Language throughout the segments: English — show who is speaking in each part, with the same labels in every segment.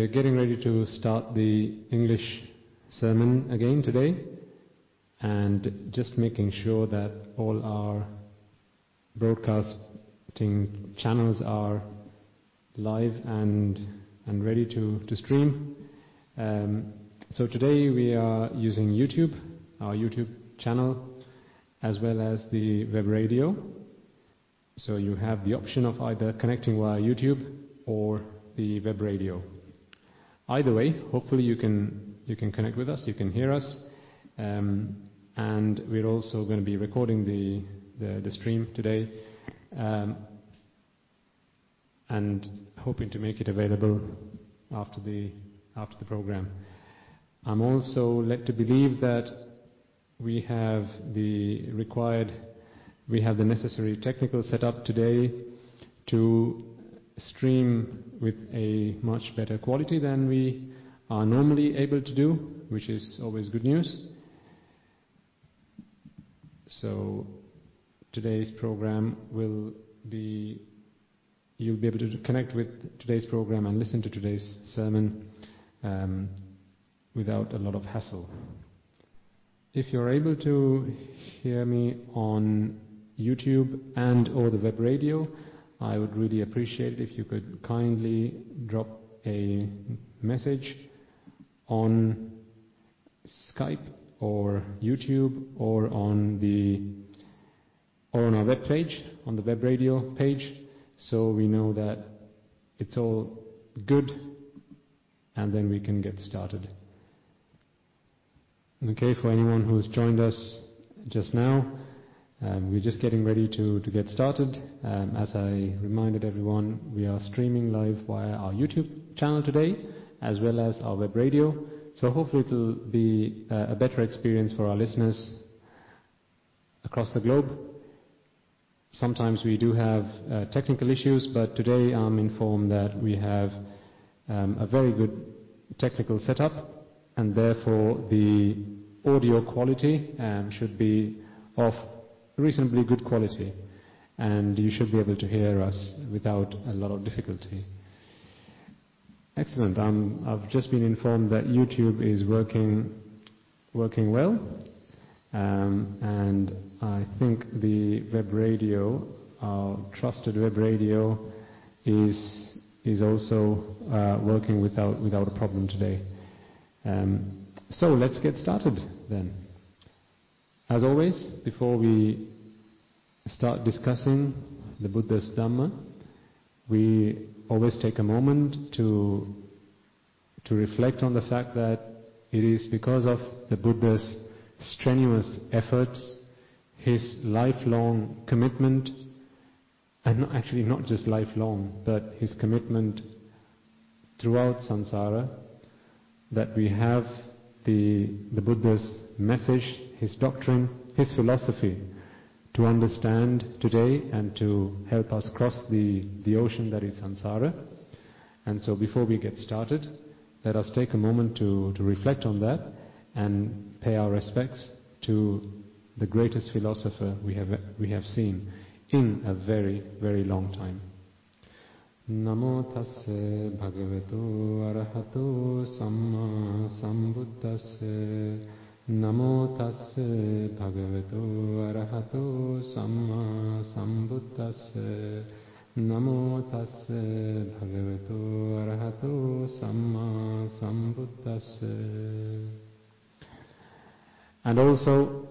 Speaker 1: We're getting ready to start the English sermon again today, and just making sure that all our broadcasting channels are live and ready to stream. So today we are using YouTube, our YouTube channel, as well as the web radio. So you have the option of either connecting via YouTube or the web radio. Either way, hopefully you can connect with us, you can hear us, and we're also going to be recording the stream today, and hoping to make it available after the program. I'm also led to believe that we have the necessary technical setup today to stream with a much better quality than we are normally able to do, which is always good news. So today's program you'll be able to connect with today's program and listen to today's sermon without a lot of hassle. If you're able to hear me on YouTube and or the web radio, I would really appreciate it if you could kindly drop a message on Skype or YouTube or on our web page, on the web radio page, so we know that it's all good, and then we can get started. Okay, for anyone who's joined us just now, we're just getting ready to get started. As I reminded everyone, we are streaming live via our YouTube channel today, as well as our web radio. So hopefully it will be a better experience for our listeners across the globe. Sometimes we do have technical issues, but today I'm informed that we have a very good technical setup, and therefore the audio quality should be of reasonably good quality, and you should be able to hear us without a lot of difficulty. Excellent. I've just been informed that YouTube is working well, and I think the web radio, our trusted web radio, is also working without a problem today. So let's get started then. As always, before we start discussing the Buddha's Dhamma, we always take a moment to reflect on the fact that it is because of the Buddha's strenuous efforts, his lifelong commitment, and actually not just lifelong, but his commitment throughout samsara, that we have the Buddha's message, his doctrine, his philosophy to understand today and to help us cross the ocean that is samsara. And so before we get started, let us take a moment to reflect on that and pay our respects to the greatest philosopher we have seen in a very, very long time. Namo tassa bhagavato arahato samma sambuddhassa. Namo tassa bhagavato arahato samma sambuddhassa. Namo tassa bhagavato arahato samma sambuddhassa. And also,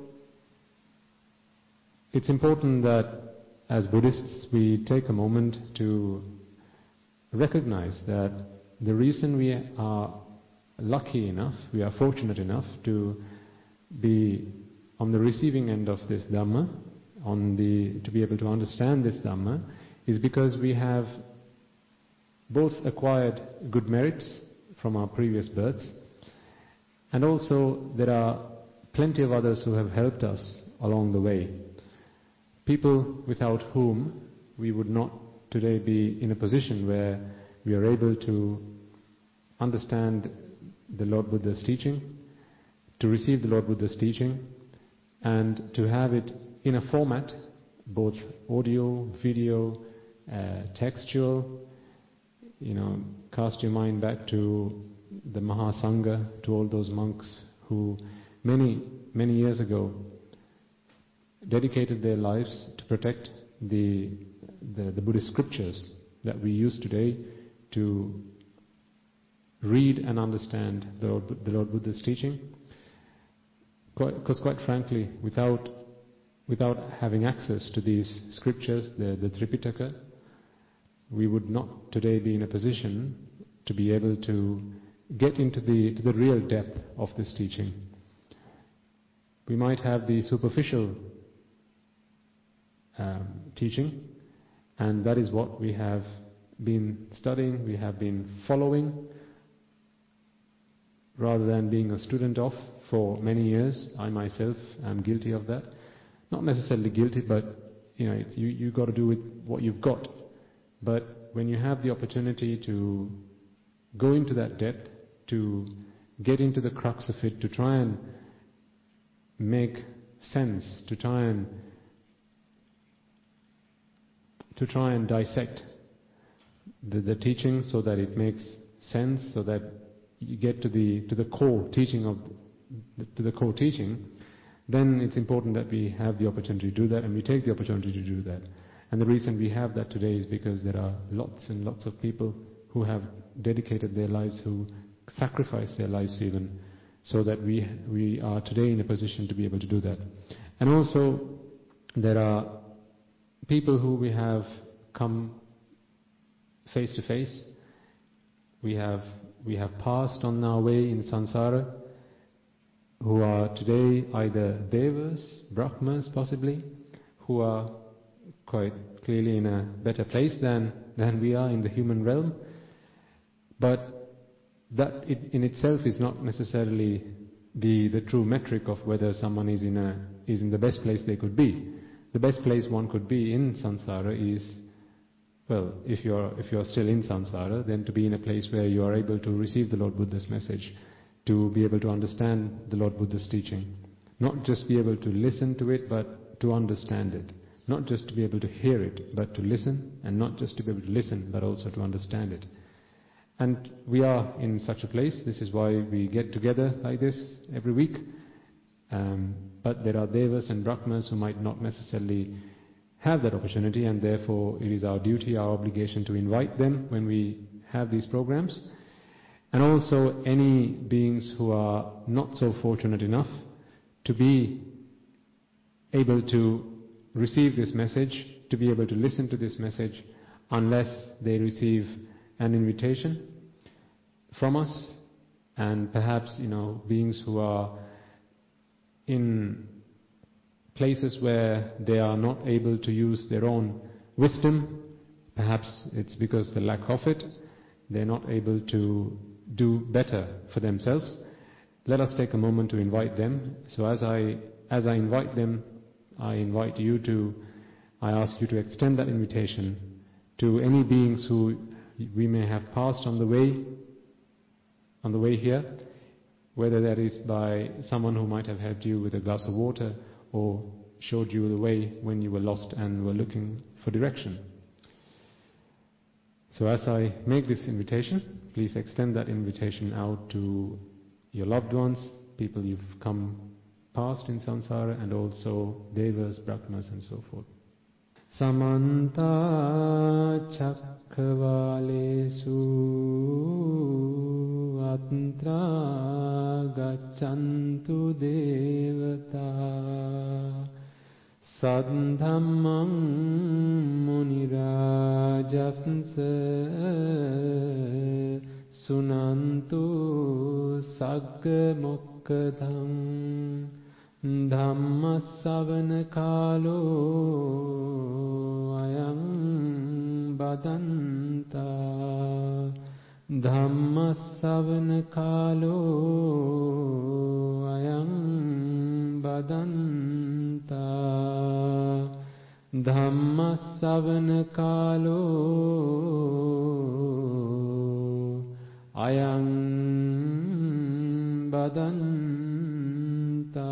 Speaker 1: it's important that as Buddhists we take a moment to recognize that the reason we are lucky enough, we are fortunate enough to be on the receiving end of this Dhamma, to be able to understand this Dhamma, is because we have both acquired good merits from our previous births, and also there are plenty of others who have helped us along the way. People without whom we would not today be in a position where we are able to understand the Lord Buddha's teaching, to receive the Lord Buddha's teaching, and to have it in a format, both audio, video, textual, cast your mind back to the Mahasangha, to all those monks who many years ago dedicated their lives to protect the Buddhist scriptures that we use today to read and understand the Lord Buddha's teaching. Because quite frankly, without having access to these scriptures, the Tripitaka, we would not today be in a position to be able to get into the real depth of this teaching. We might have the superficial teaching, and that is what we have been studying, we have been following, rather than being a student of for many years. I myself am guilty of that. Not necessarily guilty, but you got to do with what you've got. But when you have the opportunity to go into that depth, to get into the crux of it, to try and make sense, to try and dissect the teaching so that it makes sense, so that you get to the core teaching then it's important that we have the opportunity to do that, and we take the opportunity to do that. And the reason we have that today is because there are lots and lots of people who have dedicated their lives, who sacrificed their lives even, so that we are today in a position to be able to do that. And also, there are people who we have come face to face. We have passed on our way in samsara, who are today either devas, brahmas possibly, who are quite clearly in a better place than we are in the human realm. But that in itself is not necessarily the true metric of whether someone is in the best place they could be. The best place one could be in samsara is, well, if you're still in samsara, then to be in a place where you are able to receive the Lord Buddha's message, to be able to understand the Lord Buddha's teaching. Not just be able to listen to it, but to understand it. Not just to be able to hear it, but to listen, and not just to be able to listen, but also to understand it. And we are in such a place. This is why we get together like this every week. But there are devas and brahmas who might not necessarily have that opportunity, and therefore it is our duty, our obligation to invite them when we have these programs. And also any beings who are not so fortunate enough to be able to receive this message, to be able to listen to this message, unless they receive an invitation from us. And perhaps, beings who are in places where they are not able to use their own wisdom, perhaps it's because the lack of it, they're not able to do better for themselves. Let us take a moment to invite them. So as I invite them, I ask you to extend that invitation to any beings who we may have passed on the way here, whether that is by someone who might have helped you with a glass of water or showed you the way when you were lost and were looking for direction. So as I make this invitation, please extend that invitation out to your loved ones, people you've come past in samsara, and also devas, brahmas and so forth. Samanta Chakravalesu Atra Gachantu Devata Sadhammam Munirajasansa Sunantu Sagga Mokkadam Dhammasavana Kalo Ayam Badanta Dhammasavana Kalo Ayam Badanta Dhammasavana Kalo Ayam Badanta.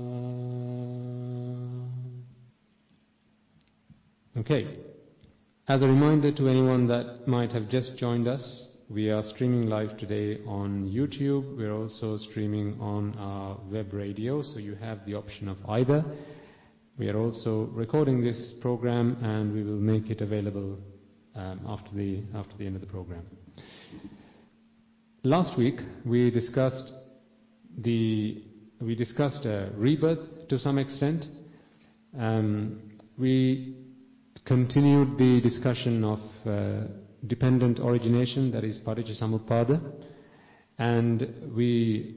Speaker 1: Okay. As a reminder to anyone that might have just joined us, we are streaming live today on YouTube. We're also streaming on our web radio, so you have the option of either. We are also recording this program, and we will make it available after the end of the program. Last week we discussed rebirth to some extent. We continued the discussion of dependent origination, that is Paticca and we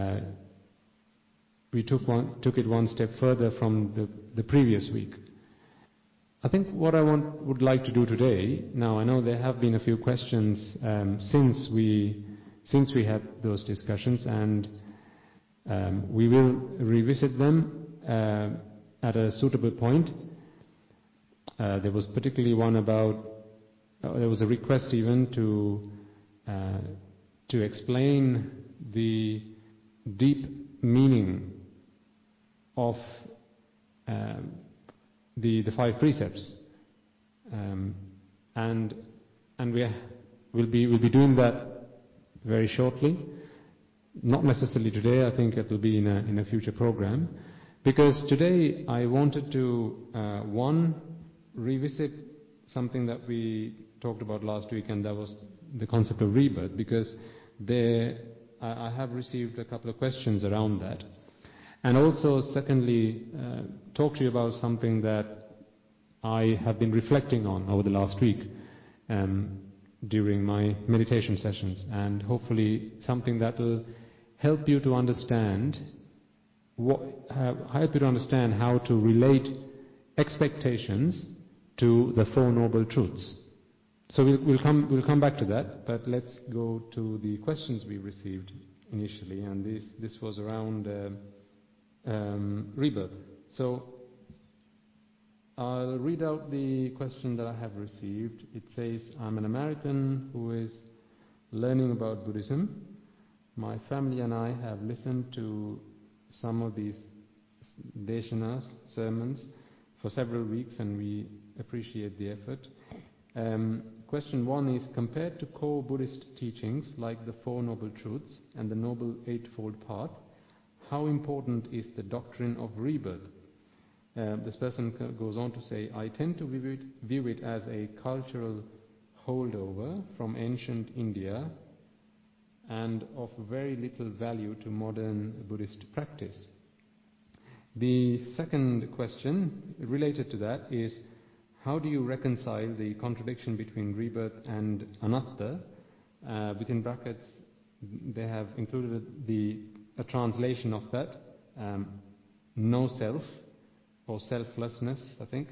Speaker 1: took it one step further from the previous week. I think what I would like to do today, now I know there have been a few questions since we had those discussions, and we will revisit them at a suitable point. There was particularly one about, there was a request even to explain the deep meaning of the 5 precepts, and we'll be doing that very shortly. Not necessarily today. I think it will be in a future program, because today I wanted to revisit something that we talked about last week, and that was the concept of rebirth, because I have received a couple of questions around that. And also, secondly, talk to you about something that I have been reflecting on over the last week during my meditation sessions, and hopefully something that will help you to understand how to relate expectations to the 4 Noble Truths. So we'll come back to that, but let's go to the questions we received initially, and this was around rebirth. So I'll read out the question that I have received. It says, I'm an American who is learning about Buddhism. My family and I have listened to some of these deshanas, sermons, for several weeks, and we appreciate the effort. Question 1 is, compared to core Buddhist teachings like the 4 Noble Truths and the Noble Eightfold Path, how important is the doctrine of rebirth? This person goes on to say, I tend to view it as a cultural holdover from ancient India and of very little value to modern Buddhist practice. The second question related to that is, how do you reconcile the contradiction between rebirth and anatta? Within brackets, they have included a translation of that, no self, or selflessness, I think.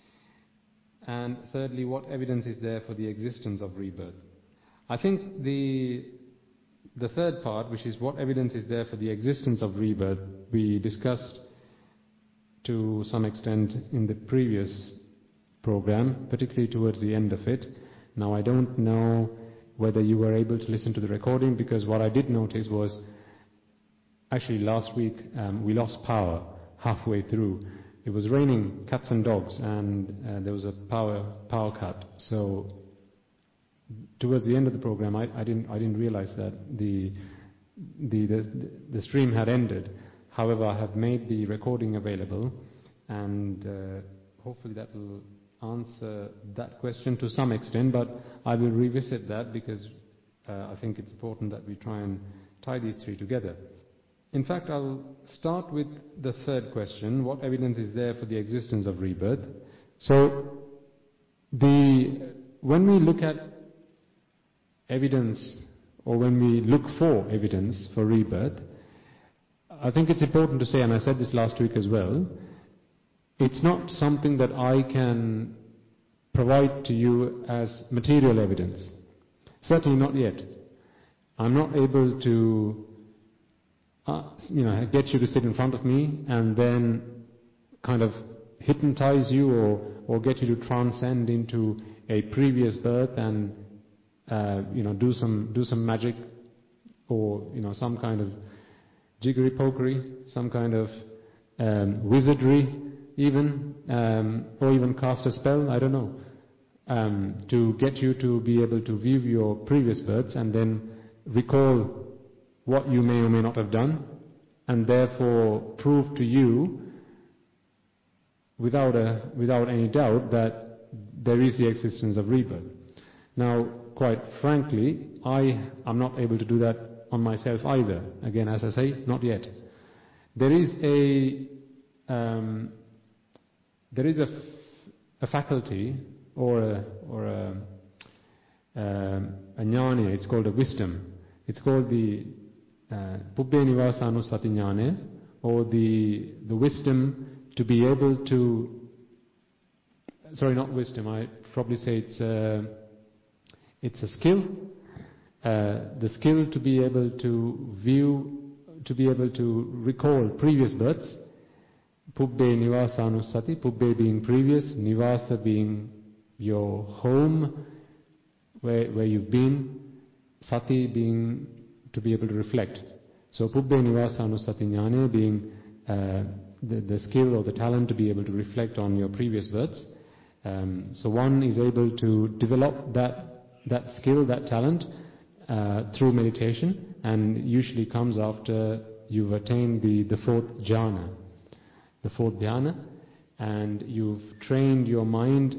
Speaker 1: And thirdly, what evidence is there for the existence of rebirth? I think the third part, which is what evidence is there for the existence of rebirth, we discussed to some extent in the previous program, particularly towards the end of it. Now I don't know whether you were able to listen to the recording, because what I did notice was, actually last week we lost power halfway through. It was raining cats and dogs, and there was a power cut. So towards the end of the program, I didn't realize that the stream had ended. However, I have made the recording available, and hopefully that will answer that question to some extent, but I will revisit that, because I think it's important that we try and tie these 3 together. In fact, I'll start with the third question, what evidence is there for the existence of rebirth? So, when we look at evidence, or when we look for evidence for rebirth, I think it's important to say, and I said this last week as well, it's not something that I can provide to you as material evidence. Certainly not yet. I'm not able to get you to sit in front of me and then kind of hypnotize you or get you to transcend into a previous birth and do some magic, or some kind of jiggery pokery, some kind of wizardry even, or even cast a spell. I don't know. to get you to be able to view your previous births and then recall what you may or may not have done, and therefore prove to you without any doubt that there is the existence of rebirth. Now, quite frankly, I am not able to do that on myself either. Again, as I say, not yet. There is a faculty or a jnana. It's called a wisdom. It's called the Pubbē Nivāsānussati jnana, or the wisdom to be able to. Sorry, not wisdom. I probably say it's a skill. The skill to be able to view, to be able to recall previous births. Pubbē Nivāsānussati, Pubbē being previous, Nivāsa being your home, where you've been, Sati being to be able to reflect. So Pubbē Nivāsānussati jnana being the skill or the talent to be able to reflect on your previous births. So one is able to develop that skill, that talent, through meditation, and usually comes after you've attained the fourth jhana. The fourth dhyana, and you've trained your mind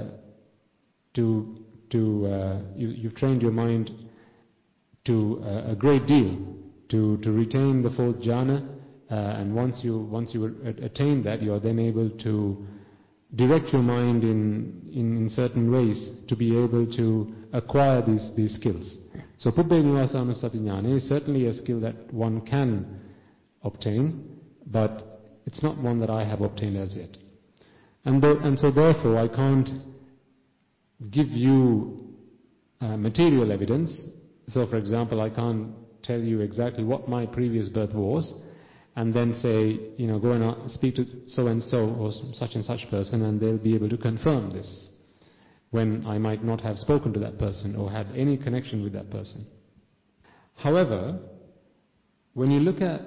Speaker 1: you've trained your mind to a great deal to retain the fourth jhana, and once you attain that, you are then able to direct your mind in certain ways to be able to acquire these skills. So Pubbē Nivāsānussati jnana is certainly a skill that one can obtain, but it's not one that I have obtained as yet. And so therefore I can't give you material evidence. So for example, I can't tell you exactly what my previous birth was, and then say, go and speak to so-and-so or such and such person, and they'll be able to confirm this, when I might not have spoken to that person or had any connection with that person. However, when you look at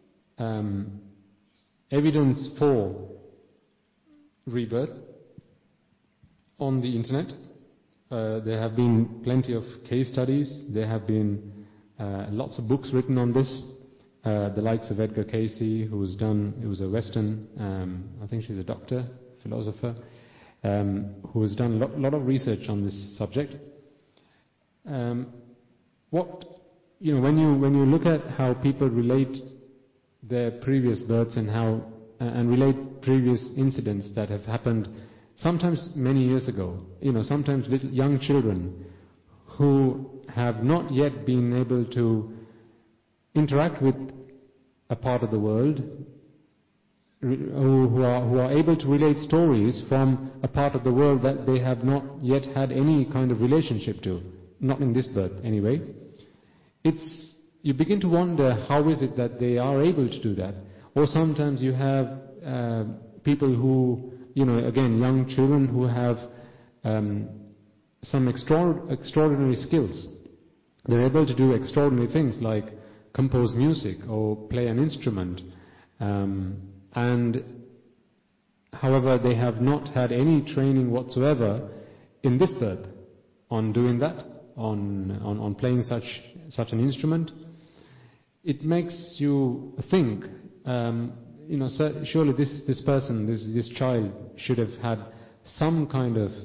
Speaker 1: evidence for rebirth on the internet, there have been plenty of case studies. There have been lots of books written on this. The likes of Edgar Cayce, it was a Western, I think she's a doctor, philosopher, who has done a lot of research on this subject. When you look at how people relate their previous births and relate previous incidents that have happened, sometimes many years ago, sometimes little young children who have not yet been able to interact with a part of the world, who are able to relate stories from a part of the world that they have not yet had any kind of relationship to, not in this birth anyway. You begin to wonder, how is it that they are able to do that? Or sometimes you have people who, again, young children who have some extraordinary skills. They're able to do extraordinary things like compose music or play an instrument. And however, they have not had any training whatsoever in this birth on doing that, on playing such an instrument. It makes you think, surely this person, this child should have had some kind of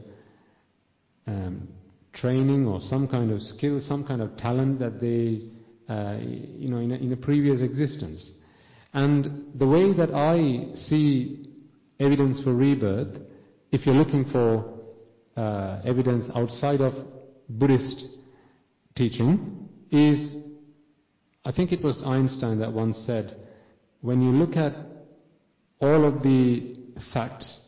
Speaker 1: training or some kind of skill, some kind of talent that they, in a previous existence. And the way that I see evidence for rebirth, if you're looking for evidence outside of Buddhist teaching, is, I think it was Einstein that once said, when you look at all of the facts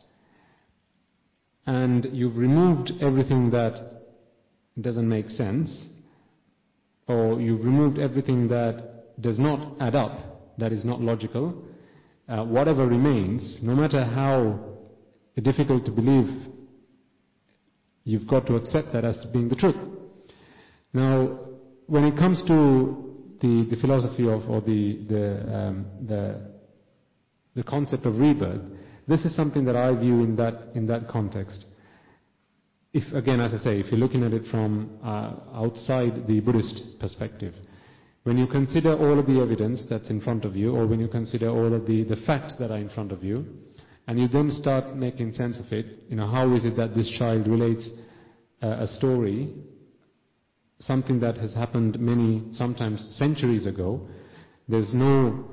Speaker 1: and you've removed everything that doesn't make sense, or you've removed everything that does not add up, that is not logical, whatever remains, no matter how difficult to believe, you've got to accept that as being the truth. Now, when it comes to the philosophy of, or the concept of rebirth, this is something that I view in that context. if, again, as I say, if you're looking at it from outside the Buddhist perspective, when you consider all of the evidence that's in front of you, or when you consider all of the facts that are in front of you, and you then start making sense of it, how is it that this child relates a story, something that has happened sometimes centuries ago. There's no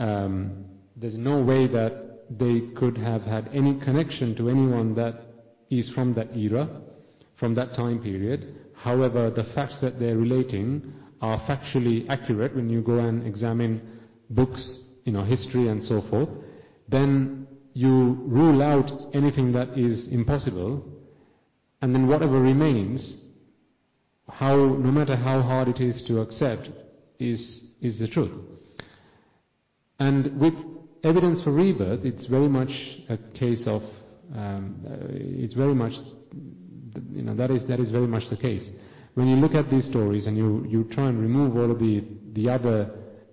Speaker 1: way that they could have had any connection to anyone that is from that era, from that time period. However, the facts that they're relating are factually accurate when you go and examine books, history and so forth. Then you rule out anything that is impossible, and then whatever remains, no matter how hard it is to accept, is the truth. And with evidence for rebirth, it's very much a case of, it's very much, that is very much the case. When you look at these stories and you try and remove all of the other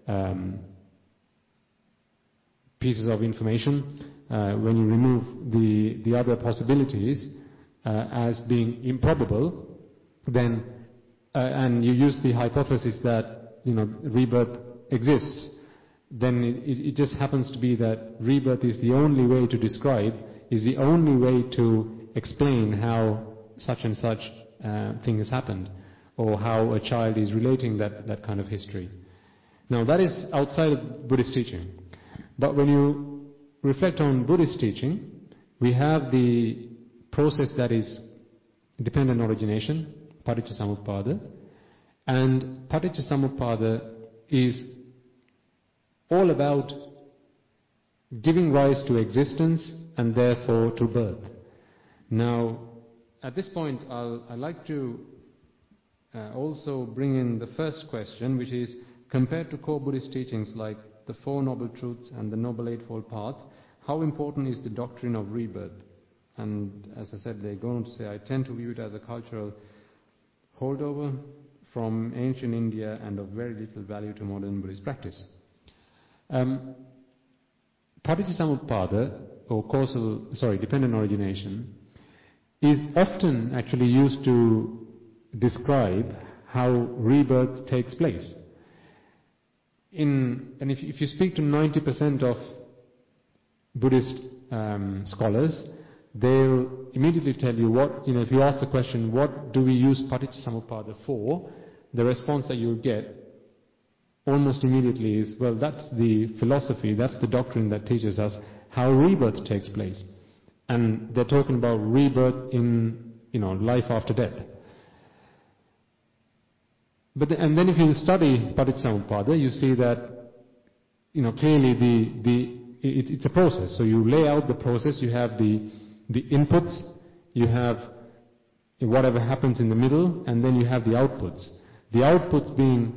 Speaker 1: pieces of information, when you remove the other possibilities as being improbable, then and you use the hypothesis that rebirth exists, then it just happens to be that rebirth is the only way to describe, is the only way to explain how such and such thing has happened, or how a child is relating that kind of history. Now that is outside of Buddhist teaching. But when you reflect on Buddhist teaching, we have the process that is dependent origination, Paticcasamuppada, and Paticcasamuppada is all about giving rise to existence and therefore to birth. Now, at this point, I'd like to also bring in the first question, which is, compared to core Buddhist teachings like the Four Noble Truths and the Noble Eightfold Path, how important is the doctrine of rebirth? And as I said, they go on to say, I tend to view it as a cultural holdover from ancient India and of very little value to modern Buddhist practice. Paticcasamuppada, or dependent origination, is often actually used to describe how rebirth takes place. And if you speak to 90% of Buddhist scholars, they'll immediately tell you if you ask the question, what do we use Paticcasamuppada for? The response that you'll get almost immediately is, well, that's the philosophy, that's the doctrine that teaches us how rebirth takes place. And they're talking about rebirth in, life after death. And then if you study Paticcasamuppada, you see that, clearly it's a process. So you lay out the process, you have the inputs, you have whatever happens in the middle, and then you have the outputs. The outputs being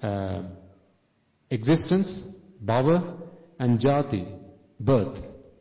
Speaker 1: existence, bhava, and jati, birth.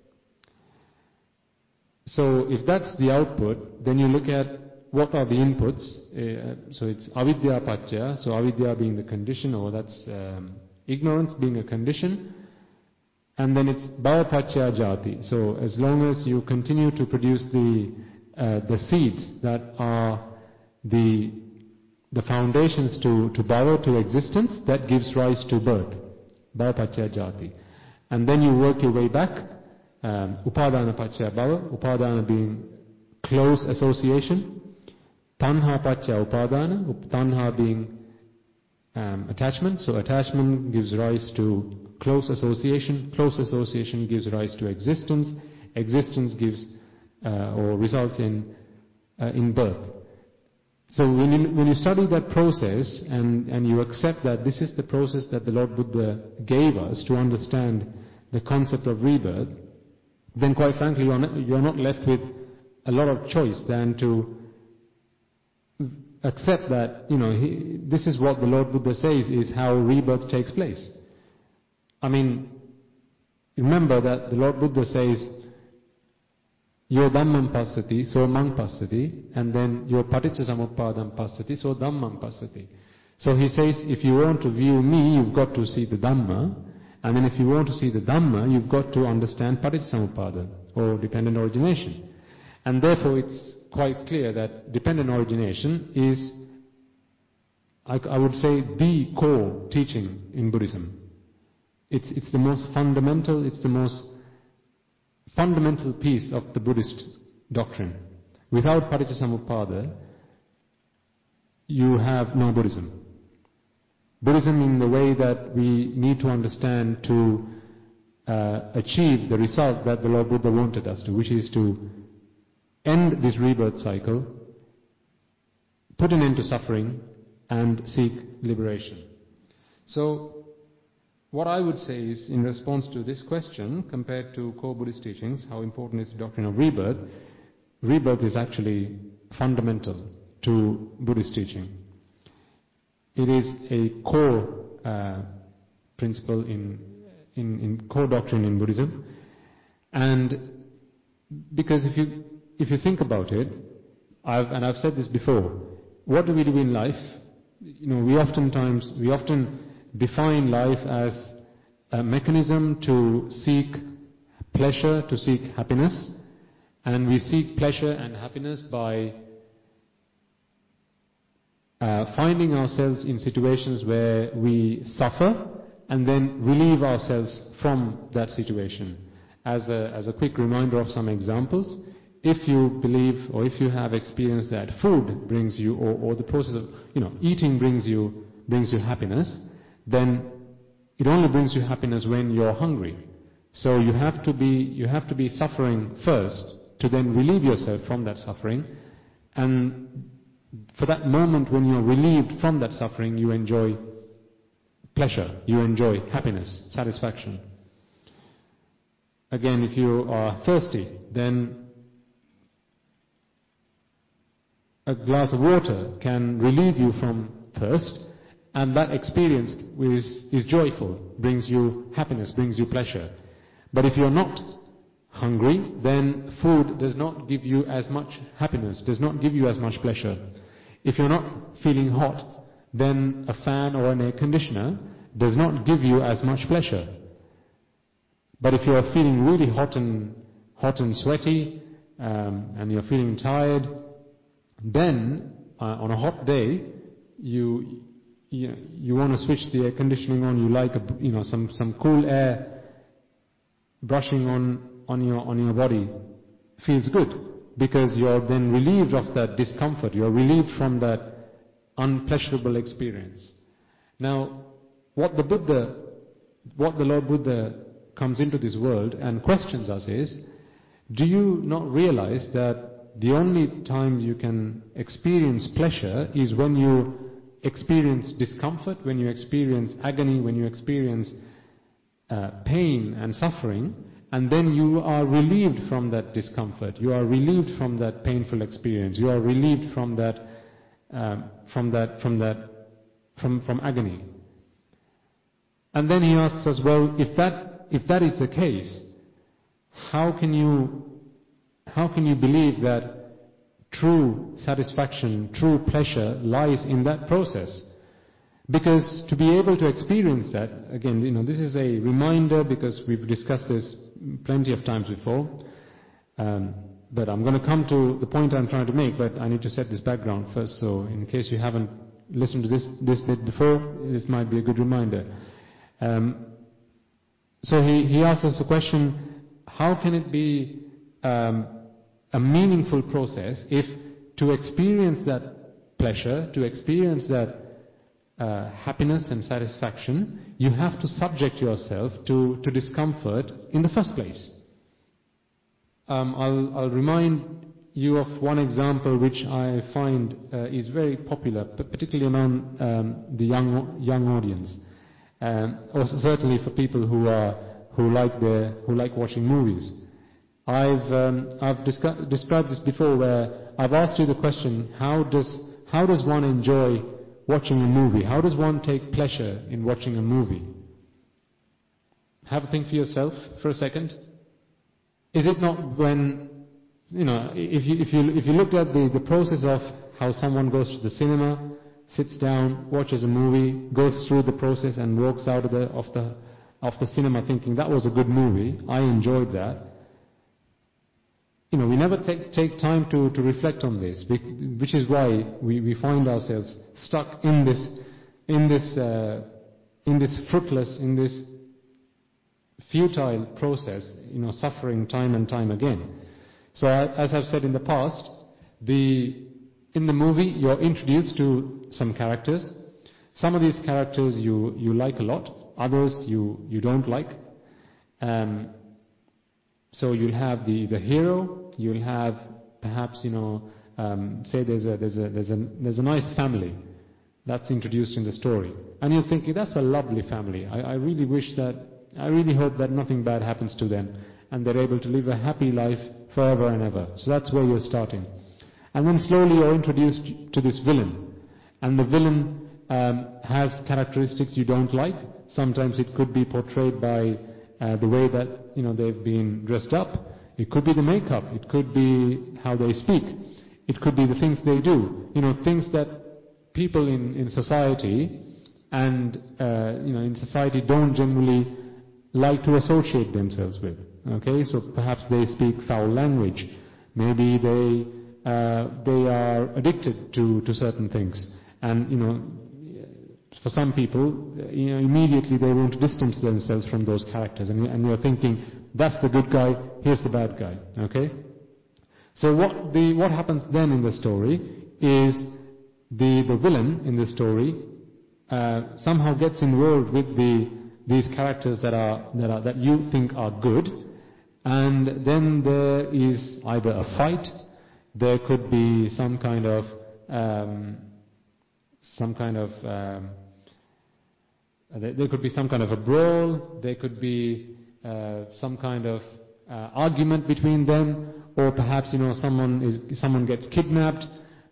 Speaker 1: So if that's the output, then you look at what are the inputs. So it's avidya paccaya, so avidya being the condition, or that's ignorance being a condition. And then it's bhava paccaya jati. So as long as you continue to produce the seeds that are the foundations to bhava, to existence, that gives rise to birth. Bhava paccaya jati. And then you work your way back. Upadana paccaya bhava, upadana being close association. Tanha paccaya upadana, tanha being attachment. So attachment gives rise to close association gives rise to existence gives or results in birth. So when you study that process and you accept that this is the process that the Lord Buddha gave us to understand the concept of rebirth, then quite frankly you're not left with a lot of choice than to accept that this is what the Lord Buddha says is how rebirth takes place. I mean, remember that the Lord Buddha says, Yo dhammam passati, so mang passati, and then yo paticcasamuppadam passati, so dhammam passati. So he says, if you want to view me, you've got to see the Dhamma, and then if you want to see the Dhamma, you've got to understand paticcasamuppada, or dependent origination. And therefore it's quite clear that dependent origination is, I would say, the core teaching in Buddhism. It's the most fundamental, it's the most fundamental piece of the Buddhist doctrine. Without Paticcasamuppada, you have no Buddhism. Buddhism in the way that we need to understand to achieve the result that the Lord Buddha wanted us to, which is to end this rebirth cycle, put an end to suffering, and seek liberation. So, what I would say is, in response to this question, compared to core Buddhist teachings, how important is the doctrine of rebirth? Rebirth is actually fundamental to Buddhist teaching. It is a core principle in core doctrine in Buddhism. And because if you think about it, I've said this before, what do we do in life? We often define life as a mechanism to seek pleasure, to seek happiness, and we seek pleasure and happiness by finding ourselves in situations where we suffer and then relieve ourselves from that situation. As a quick reminder of some examples, if you believe or if you have experienced that food brings you, or the process of eating brings you happiness, then it only brings you happiness when you're hungry. So you have to be suffering first to then relieve yourself from that suffering, and for that moment when you're relieved from that suffering, you enjoy pleasure, you enjoy happiness, satisfaction. Again, if you are thirsty, then a glass of water can relieve you from thirst, and that experience is joyful, brings you happiness, brings you pleasure. But if you're not hungry, then food does not give you as much happiness, does not give you as much pleasure. If you're not feeling hot, then a fan or an air conditioner does not give you as much pleasure. But if you're feeling really hot and sweaty, and you're feeling tired, then on a hot day, you want to switch the air conditioning on. You like some cool air brushing on your body. Feels good because you're then relieved of that discomfort. You're relieved from that unpleasurable experience. Now, what the Lord Buddha comes into this world and questions us is, do you not realize that the only time you can experience pleasure is when you experience discomfort, when you experience agony, when you experience pain and suffering, and then you are relieved from that discomfort, you are relieved from that painful experience, you are relieved from agony. And then he asks us, well, if that is the case, how can you believe that true satisfaction, true pleasure lies in that process? Because to be able to experience that, again, this is a reminder because we've discussed this plenty of times before, but I'm going to come to the point I'm trying to make, but I need to set this background first, so in case you haven't listened to this bit before, this might be a good reminder. So he asks us the question, how can it be a meaningful process if to experience that pleasure, to experience that happiness and satisfaction, you have to subject yourself to discomfort in the first place? I'll remind you of one example which I find is very popular, particularly among the young audience, or certainly for people who like watching movies. I've described this before, where I've asked you the question: how does one enjoy watching a movie? How does one take pleasure in watching a movie? Have a think for yourself for a second. Is it not when, if you looked at the process of how someone goes to the cinema, sits down, watches a movie, goes through the process and walks out of the cinema thinking, that was a good movie, I enjoyed that. we never take time to reflect on this, which is why we find ourselves stuck in this fruitless, in this futile process, suffering time and time again. So as I've said in the past, in the movie you're introduced to some characters. Some of these characters you like a lot, others you don't like. So you'll have the hero, you'll have perhaps say there's a nice family that's introduced in the story, and you're thinking that's a lovely family. I really hope that nothing bad happens to them and they're able to live a happy life forever and ever. So that's where you're starting. And then slowly you're introduced to this villain, and the villain has characteristics you don't like. Sometimes it could be portrayed by the way that they've been dressed up. It could be the makeup. It could be how they speak. It could be the things they do. Things that people in society and in society don't generally like to associate themselves with. Okay, so perhaps they speak foul language. Maybe they are addicted to certain things, and for some people, immediately they want to distance themselves from those characters, and you're thinking, that's the good guy, here's the bad guy. Okay? So what happens then in the story is the villain in the story somehow gets involved with these characters that you think are good, and then there is either a fight, there could be some kind of there could be some kind of a brawl, there could be some kind of argument between them, or perhaps someone gets kidnapped,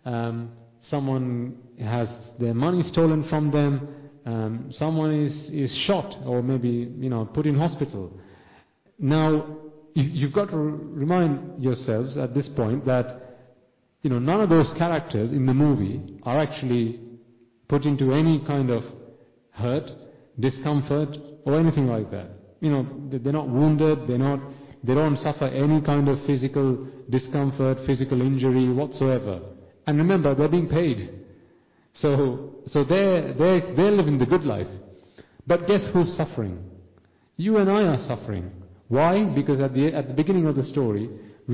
Speaker 1: someone has their money stolen from them, someone is shot or maybe put in hospital. Now you've got to remind yourselves at this point that none of those characters in the movie are actually put into any kind of hurt, discomfort, or anything like that. They're not wounded, they don't suffer any kind of physical discomfort, physical injury whatsoever. And remember, they're being paid. So they're living the good life. But guess who's suffering? You and I are suffering. Why? Because at the beginning of the story,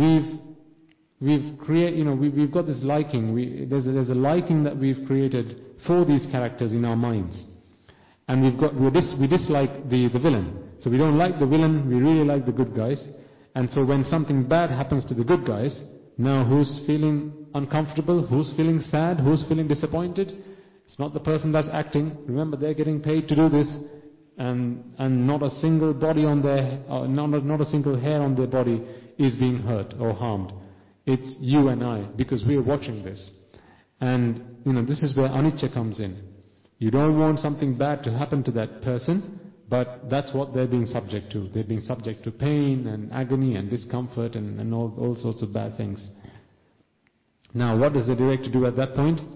Speaker 1: we've got this liking. There's a liking that we've created for these characters in our minds, and we dislike the villain. So we don't like the villain. We really like the good guys. And so when something bad happens to the good guys, now who's feeling uncomfortable? Who's feeling sad? Who's feeling disappointed? It's not the person that's acting. Remember, they're getting paid to do this, and not a single body on their, not a single hair on their body is being hurt or harmed. It's you and I, because we're watching this. And, this is where anicca comes in. You don't want something bad to happen to that person, but that's what they're being subject to. They're being subject to pain and agony and discomfort and all sorts of bad things. Now, what does the director do at that point?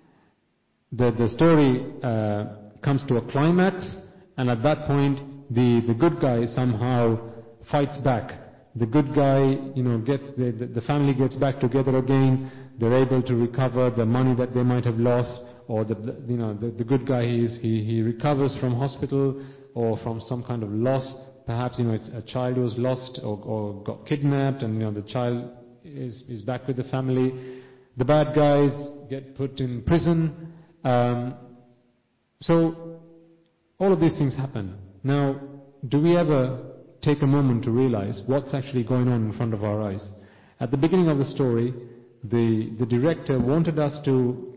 Speaker 1: The story comes to a climax, and at that point, the good guy somehow fights back. The good guy, the family gets back together again. They're able to recover the money that they might have lost, or the good guy he recovers from hospital or from some kind of loss. Perhaps it's a child who was lost or got kidnapped, and the child is back with the family. The bad guys get put in prison. So all of these things happen. Now, do we ever take a moment to realize what's actually going on in front of our eyes? At the beginning of the story, the director wanted us to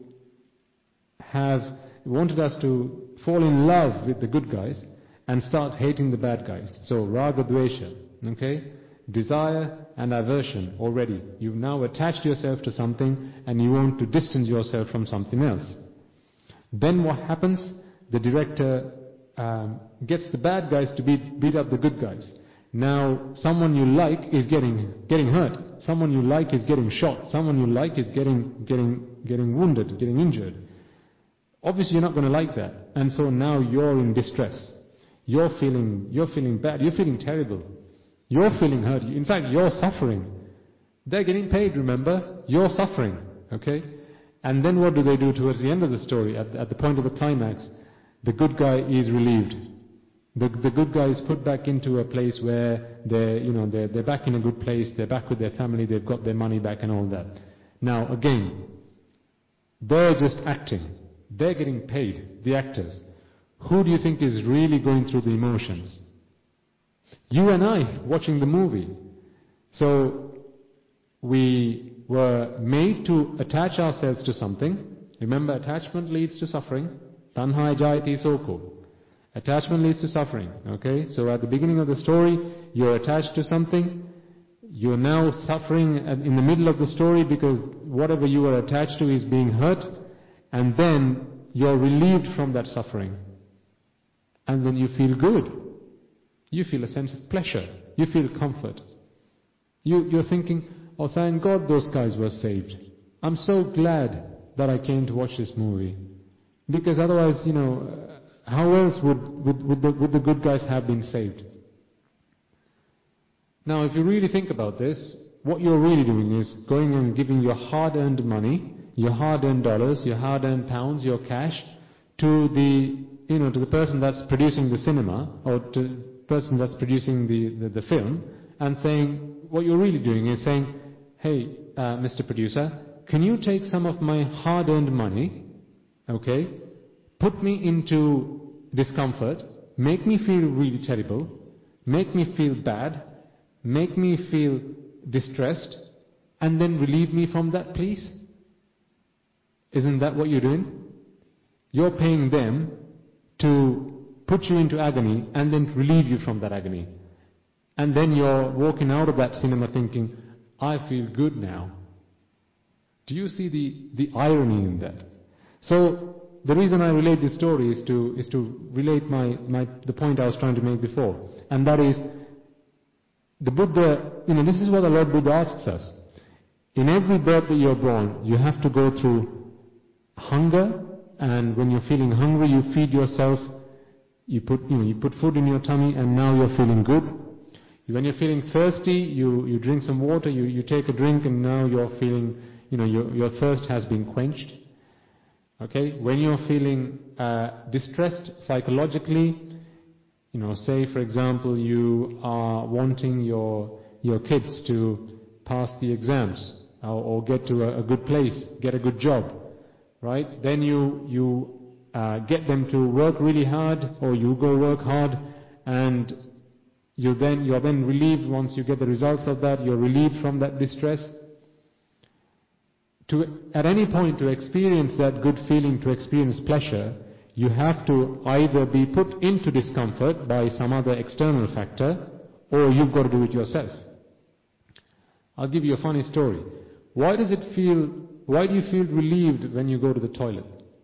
Speaker 1: fall in love with the good guys and start hating the bad guys. So raga dvesha, okay? Desire and aversion already. You've now attached yourself to something and you want to distance yourself from something else. Then what happens? The director gets the bad guys to beat up the good guys. Now, someone you like is getting hurt. Someone you like is getting shot. Someone you like is getting wounded, getting injured. Obviously, you're not going to like that. And so now you're in distress. You're feeling bad. You're feeling terrible. You're feeling hurt. In fact, you're suffering. They're getting paid, remember? You're suffering, okay? And then what do they do towards the end of the story? At the point of the climax, the good guy is relieved. The good guy is put back into a place where they're back in a good place, they're back with their family, they've got their money back and all that. Now again, they're just acting. They're getting paid, the actors. Who do you think is really going through the emotions? You and I, watching the movie. So, we were made to attach ourselves to something. Remember, attachment leads to suffering. Tanha jayati soko. Attachment leads to suffering. Okay? So at the beginning of the story, you're attached to something. You're now suffering in the middle of the story because whatever you were attached to is being hurt. And then you're relieved from that suffering. And then you feel good. You feel a sense of pleasure. You feel comfort. You're thinking, oh, thank God those guys were saved. I'm so glad that I came to watch this movie. Because otherwise, how else would the good guys have been saved? Now, if you really think about this, what you're really doing is going and giving your hard-earned money, your hard-earned dollars, your hard-earned pounds, your cash, to the person that's producing the cinema, or to the person that's producing the film, and saying, what you're really doing is saying, hey, Mr. Producer, can you take some of my hard-earned money, okay, put me into discomfort, make me feel really terrible, make me feel bad, make me feel distressed, and then relieve me from that, please? Isn't that what you're doing? You're paying them to put you into agony and then relieve you from that agony. And then you're walking out of that cinema thinking, I feel good now. Do you see the irony in that? So the reason I relate this story is to relate the point I was trying to make before. And that is, the Buddha, this is what the Lord Buddha asks us. In every birth that you're born, you have to go through hunger, and when you're feeling hungry, you feed yourself, you put food in your tummy, and now you're feeling good. When you're feeling thirsty, you drink some water, you take a drink, and now you're feeling, your thirst has been quenched. Okay? When you're feeling distressed psychologically, say for example you are wanting your kids to pass the exams or get to a good place, get a good job, right? Then you get them to work really hard, or you go work hard, and you're then relieved once you get the results of that. You're relieved from that distress. At any point to experience that good feeling, to experience pleasure, you have to either be put into discomfort by some other external factor, or you've got to do it yourself. I'll give you a funny story. Why do you feel relieved when you go to the toilet?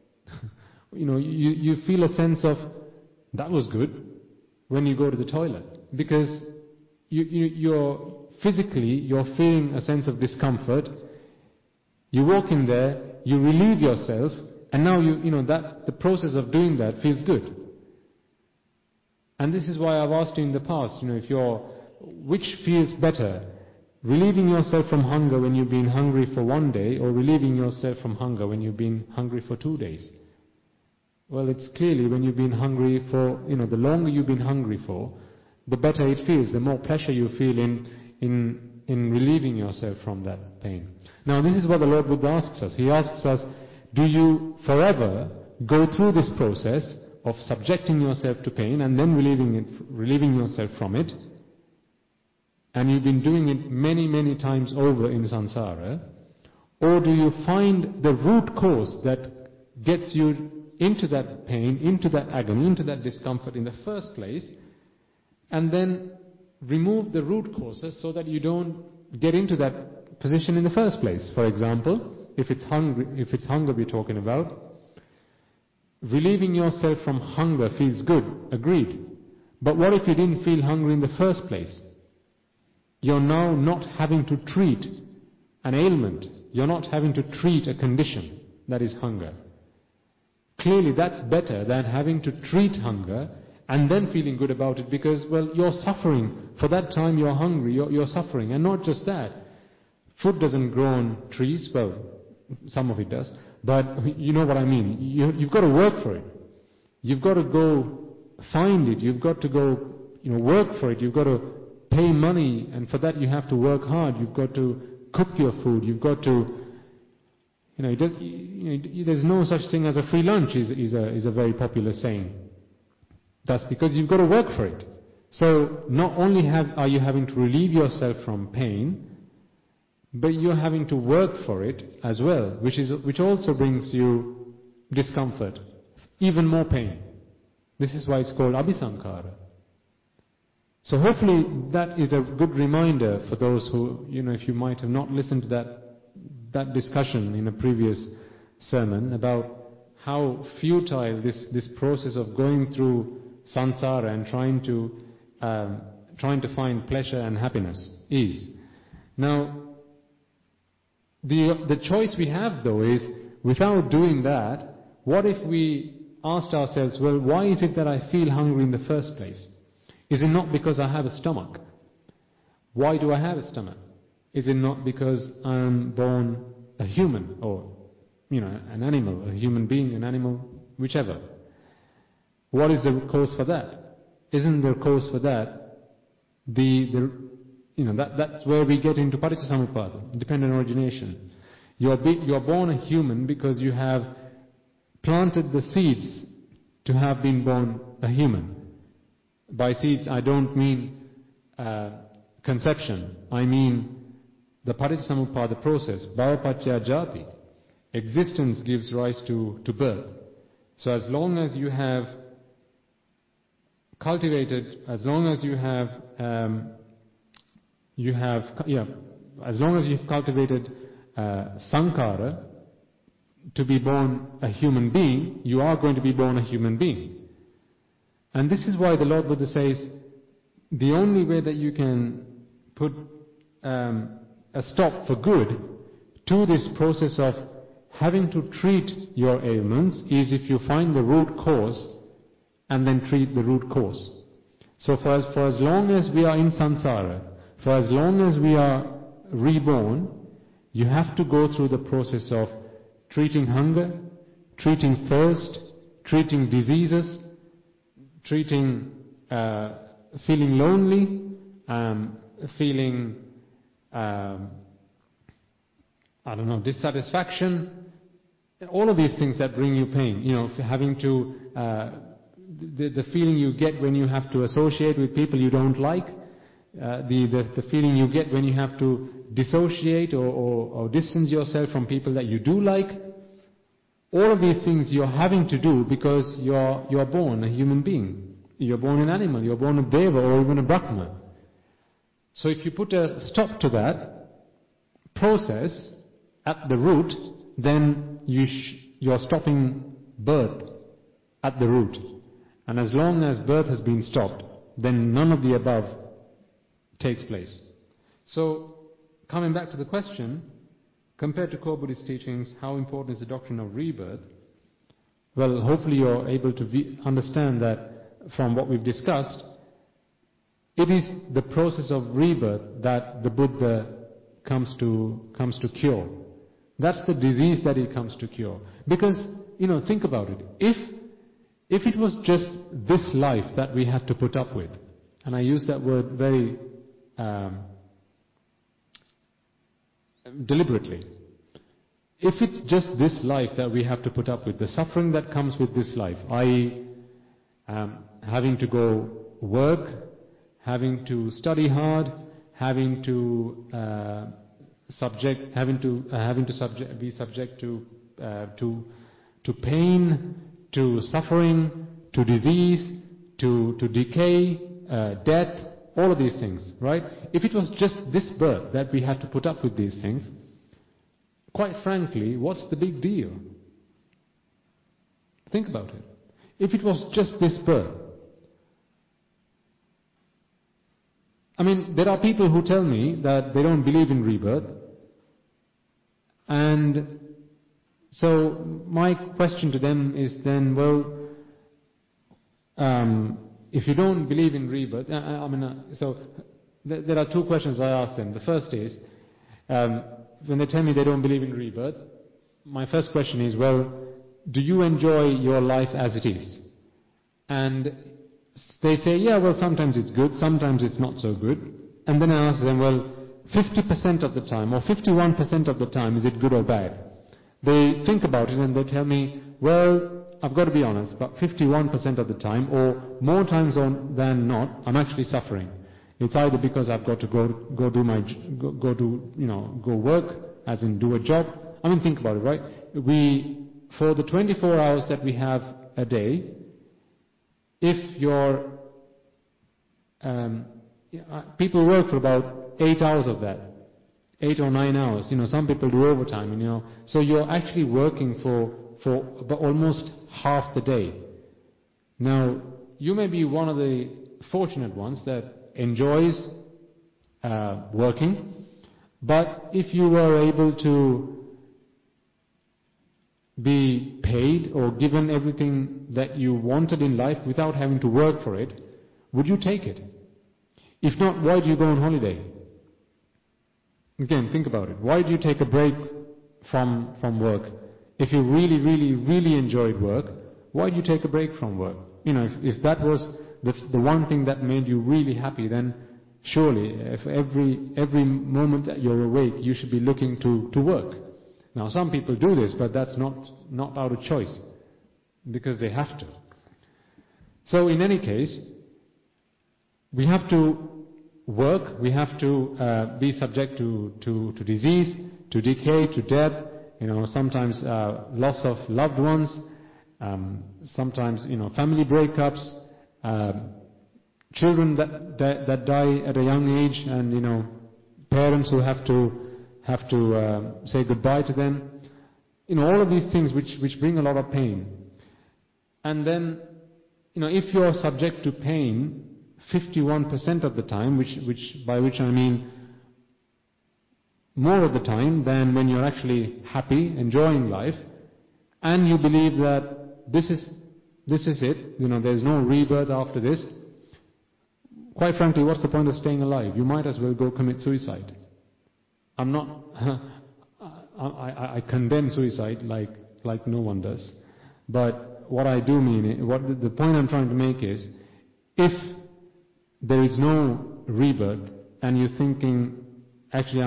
Speaker 1: You feel a sense of, that was good, when you go to the toilet. Because you're feeling a sense of discomfort. You walk in there, you relieve yourself, and now the process of doing that feels good. And this is why I've asked you in the past, which feels better? Relieving yourself from hunger when you've been hungry for 1 day, or relieving yourself from hunger when you've been hungry for 2 days? Well, it's clearly when you've been hungry for, the longer you've been hungry for, the better it feels, the more pleasure you feel in relieving yourself from that pain. Now, this is what the Lord Buddha asks us. He asks us, do you forever go through this process of subjecting yourself to pain and then relieving yourself from it? And you've been doing it many, many times over in samsara. Or do you find the root cause that gets you into that pain, into that agony, into that discomfort in the first place, and then remove the root causes so that you don't get into that position in the first place? For example, if it's hunger we're talking about, relieving yourself from hunger feels good, agreed. But what if you didn't feel hungry in the first place? You're now not having to treat an ailment. You're not having to treat a condition, that is hunger. Clearly that's better than having to treat hunger and then feeling good about it, because, well, you're suffering. For that time you're hungry, you're suffering. And not just that. Food doesn't grow on trees. Well, some of it does. But you know what I mean. You've got to work for it. You've got to go find it. You've got to go, work for it. You've got to pay money, and for that you have to work hard. You've got to cook your food. You've got to, there's no such thing as a free lunch is a very popular saying. That's because you've got to work for it. So not only are you having to relieve yourself from pain, but you're having to work for it as well, which also brings you discomfort, even more pain. This is why it's called abhisankara. So hopefully that is a good reminder for those who, if you might have not listened to that discussion in a previous sermon about how futile this process of going through samsara and trying to find pleasure and happiness is. Now, the choice we have though is, without doing that, what if we asked ourselves, well, why is it that I feel hungry in the first place? Is it not because I have a stomach? Why do I have a stomach? Is it not because I'm born a human, or, an animal, a human being, an animal, whichever? What is the cause for that? Isn't there a cause for that? That's where we get into paticcasamuppada, dependent origination. You're born a human because you have planted the seeds to have been born a human. By seeds, I don't mean conception. I mean the paticcasamuppada process, bhava-paccaya jati. Existence gives rise to birth. So as long as you have cultivated, as long as you've cultivated sankhara to be born a human being, you are going to be born a human being. And this is why the Lord Buddha says, the only way that you can put a stop for good to this process of having to treat your ailments is if you find the root cause and then treat the root cause. So for as long as we are in samsara, for as long as we are reborn, you have to go through the process of treating hunger, treating thirst, treating diseases, treating feeling lonely, feeling dissatisfaction, all of these things that bring you pain. Having to the feeling you get when you have to associate with people you don't like, the feeling you get when you have to dissociate or distance yourself from people that you do like. All of these things you're having to do because you're born a human being. You're born an animal, you're born a deva or even a brahma. So if you put a stop to that process at the root, then you're stopping birth at the root. And as long as birth has been stopped, then none of the above takes place. So, coming back to the question, compared to core Buddhist teachings, how important is the doctrine of rebirth? Well, hopefully you're able to understand that from what we've discussed, it is the process of rebirth that the Buddha comes to cure. That's the disease that he comes to cure. Because, think about it. If it was just this life that we had to put up with, and I use that word very deliberately, if it's just this life that we have to put up with, the suffering that comes with this life, i.e. having to go work, having to study hard, having to be subject to pain, to suffering, to disease, to decay, death, all of these things, right? If it was just this birth that we had to put up with these things, quite frankly, what's the big deal? Think about it. If it was just this birth. I mean, there are people who tell me that they don't believe in rebirth. And so my question to them is then, well, if you don't believe in rebirth, so there are two questions I ask them. The first is, When they tell me they don't believe in rebirth, my first question is, well, do you enjoy your life as it is? And they say, yeah, well, sometimes it's good, sometimes it's not so good. And then I ask them, well, 50% of the time or 51% of the time, is it good or bad? They think about it and they tell me, well, I've got to be honest, but 51% of the time, or more times than not, I'm actually suffering. It's either because I've got to go work, as in do a job. I mean, think about it, right? For the 24 hours that we have a day, if people work for about 8 hours of that, 8 or 9 hours. Some people do overtime. So you're actually working for about almost half the day. Now, you may be one of the fortunate ones that enjoys working, but if you were able to be paid or given everything that you wanted in life without having to work for it, would you take it? If not, why do you go on holiday? Again, think about it. Why do you take a break from work? If you really, really, really enjoyed work, why do you take a break from work? If that was the one thing that made you really happy, then surely, if every moment that you're awake, you should be looking to work. Now, some people do this, but that's not out of choice, because they have to. So, in any case, we have to work, we have to be subject to disease, to decay, to death, sometimes loss of loved ones, sometimes, family breakups, children that die at a young age, and, parents who have to say goodbye to them. All of these things which bring a lot of pain. And then, if you're subject to pain 51% of the time, by which I mean more of the time than when you're actually happy, enjoying life, and you believe that this is it, there's no rebirth after this, quite frankly, what's the point of staying alive? You might as well go commit suicide. I condemn suicide like no one does. But what I do mean, the point I'm trying to make is, if there is no rebirth and you're thinking, actually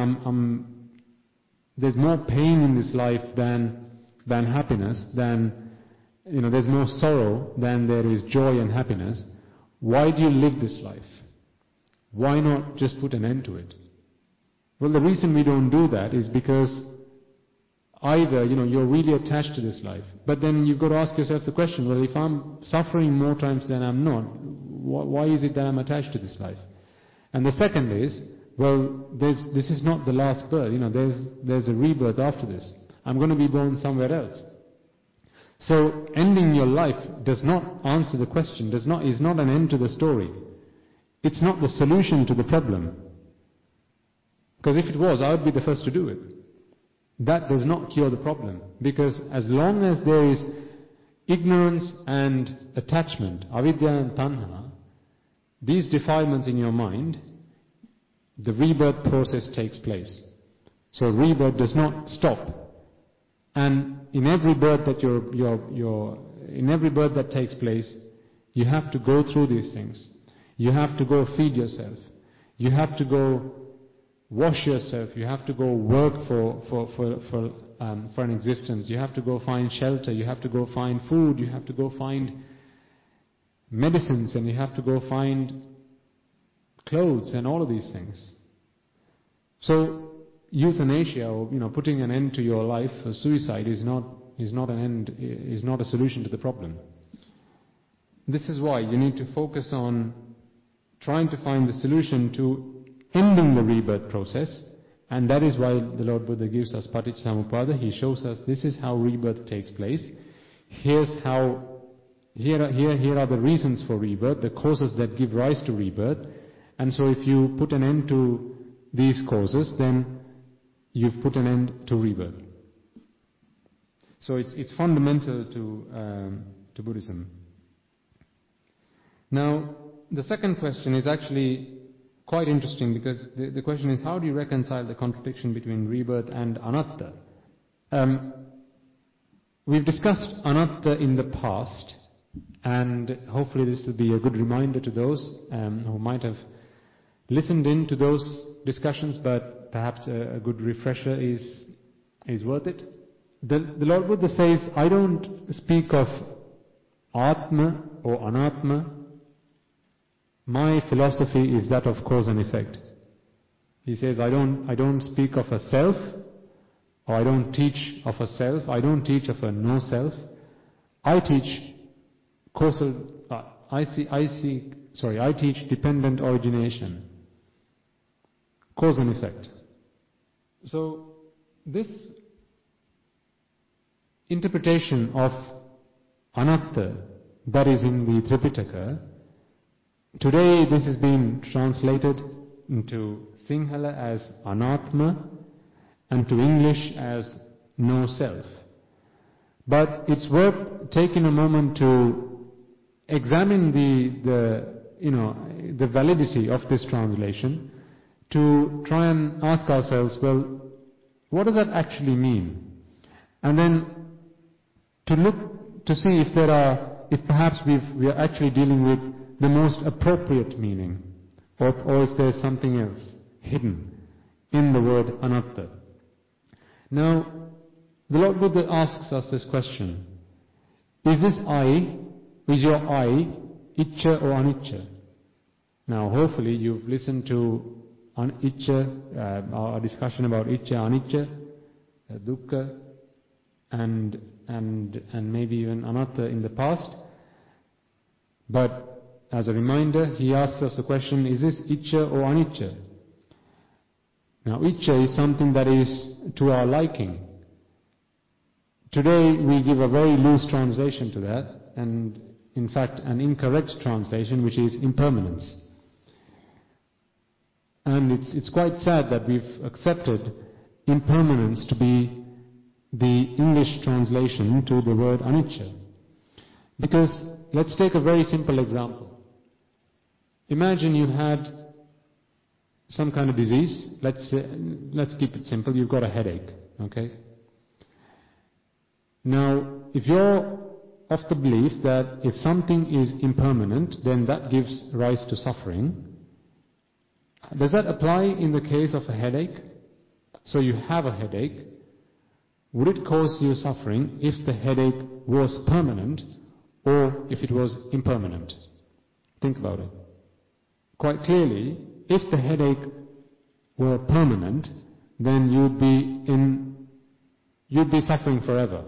Speaker 1: there's more pain in this life than happiness, there's more sorrow than there is joy and happiness, why do you live this life? Why not just put an end to it? Well, the reason we don't do that is because either, you're really attached to this life, but then you've got to ask yourself the question, well, if I'm suffering more times than I'm not, why is it that I'm attached to this life? And the second is, well, this is not the last birth, there's a rebirth after this. I'm going to be born somewhere else. So, ending your life does not answer the question, is not an end to the story. It's not the solution to the problem. Because if it was, I would be the first to do it. That does not cure the problem. Because as long as there is ignorance and attachment, avidya and tanha, these defilements in your mind, the rebirth process takes place. So rebirth does not stop. And in every birth that in every birth that takes place, you have to go through these things. You have to go feed yourself. You have to go wash yourself. You have to go work for an existence. You have to go find shelter. You have to go find food. You have to go find medicines, and you have to go find clothes and all of these things. So euthanasia, or putting an end to your life, or suicide, is not a solution to the problem. This is why you need to focus on trying to find the solution to ending the rebirth process, and that is why the Lord Buddha gives us Paticcasamuppada. He shows us this is how rebirth takes place. Here are the reasons for rebirth, the causes that give rise to rebirth. And so if you put an end to these causes, then you've put an end to rebirth. So it's fundamental to Buddhism. Now, the second question is actually quite interesting, because the question is, how do you reconcile the contradiction between rebirth and anatta? We've discussed anatta in the past, and hopefully this will be a good reminder to those who might have listened in to those discussions, but perhaps a good refresher is worth it. The Lord Buddha says, I don't speak of Atma or Anatma. My philosophy is that of cause and effect. He says, I don't speak of a self, or I don't teach of a self, I don't teach of a no self. I teach I teach dependent origination, cause and effect. So this interpretation of anatta that is in the Tripitaka, today this has been translated into Sinhala as anatma and to English as no self. But it's worth taking a moment to examine the validity of this translation, to try and ask ourselves, well, what does that actually mean? And then to look to see if perhaps we are actually dealing with the most appropriate meaning, or if there's something else hidden in the word anatta. Now, the Lord Buddha asks us this question: is your I, icca or anicca? Now, hopefully you've listened to our discussion about icca, anicca, dukkha, and maybe even anatta in the past. But as a reminder, he asks us the question, is this icca or anicca? Now, icca is something that is to our liking. Today we give a very loose translation to that, and in fact an incorrect translation, which is impermanence. And it's quite sad that we've accepted impermanence to be the English translation to the word anicca. Because let's take a very simple example. Imagine you had some kind of disease. Let's keep it simple. You've got a headache, okay? Now, if you're of the belief that if something is impermanent, then that gives rise to suffering, does that apply in the case of a headache? So you have a headache. Would it cause you suffering if the headache was permanent or if it was impermanent? Think about it. Quite clearly, if the headache were permanent, then you'd be suffering forever.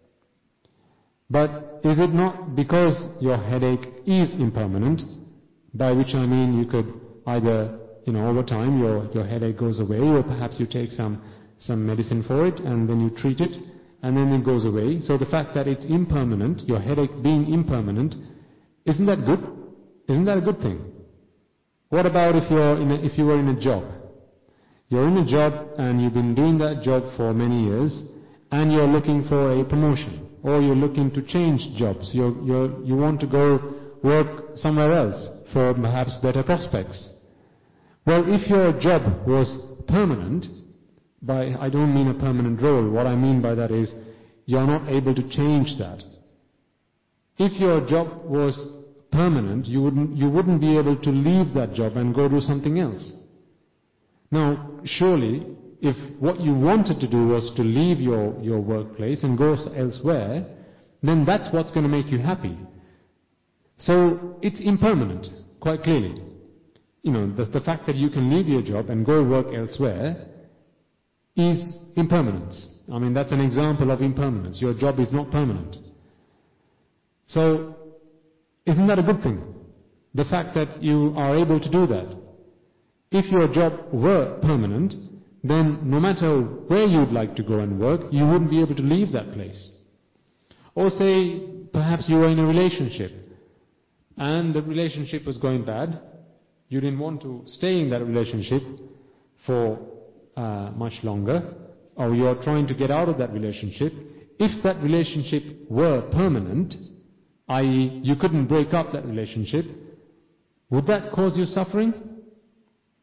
Speaker 1: But is it not because your headache is impermanent, by which I mean you could either, over time your headache goes away, or perhaps you take some medicine for it and then you treat it and then it goes away. So the fact that it's impermanent, your headache being impermanent, isn't that good? Isn't that a good thing? What about if you were in a job? You're in a job and you've been doing that job for many years and you're looking for a promotion, or you're looking to change jobs. You want to go work somewhere else for perhaps better prospects. Well, if your job was permanent, I don't mean a permanent role, what I mean by that is you're not able to change that. If your job was permanent, you wouldn't be able to leave that job and go do something else. Now, surely, if what you wanted to do was to leave your workplace and go elsewhere, then that's what's going to make you happy. So it's impermanent, quite clearly. The fact that you can leave your job and go work elsewhere is impermanence. I mean, that's an example of impermanence. Your job is not permanent. So, isn't that a good thing? The fact that you are able to do that. If your job were permanent, then no matter where you'd like to go and work, you wouldn't be able to leave that place. Or say, perhaps you were in a relationship, and the relationship was going bad. You didn't want to stay in that relationship for much longer, or you're trying to get out of that relationship. If that relationship were permanent, i.e. you couldn't break up that relationship, would that cause you suffering?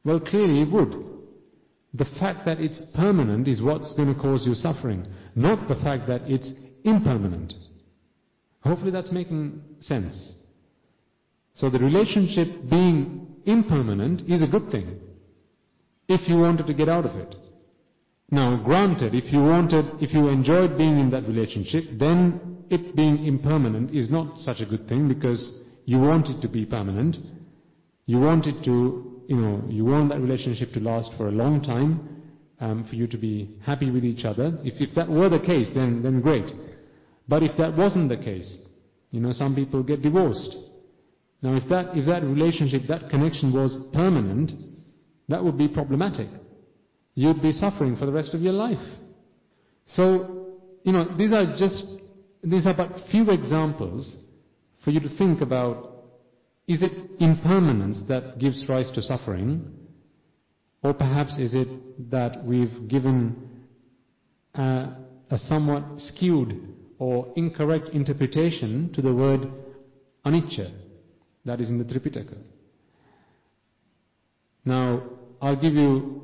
Speaker 1: Well, clearly it would. The fact that it's permanent is what's going to cause you suffering, not the fact that it's impermanent. Hopefully that's making sense. So the relationship being impermanent is a good thing, if you wanted to get out of it. Now, granted, if you enjoyed being in that relationship, then it being impermanent is not such a good thing, because you want it to be permanent. You want it to, you want that relationship to last for a long time, for you to be happy with each other. If that were the case, then great. But if that wasn't the case, some people get divorced. Now, if that relationship, that connection was permanent, that would be problematic. You'd be suffering for the rest of your life. So, these are but few examples for you to think about, is it impermanence that gives rise to suffering? Or perhaps is it that we've given a somewhat skewed or incorrect interpretation to the word anicca that is in the Tripitaka? Now, I'll give you,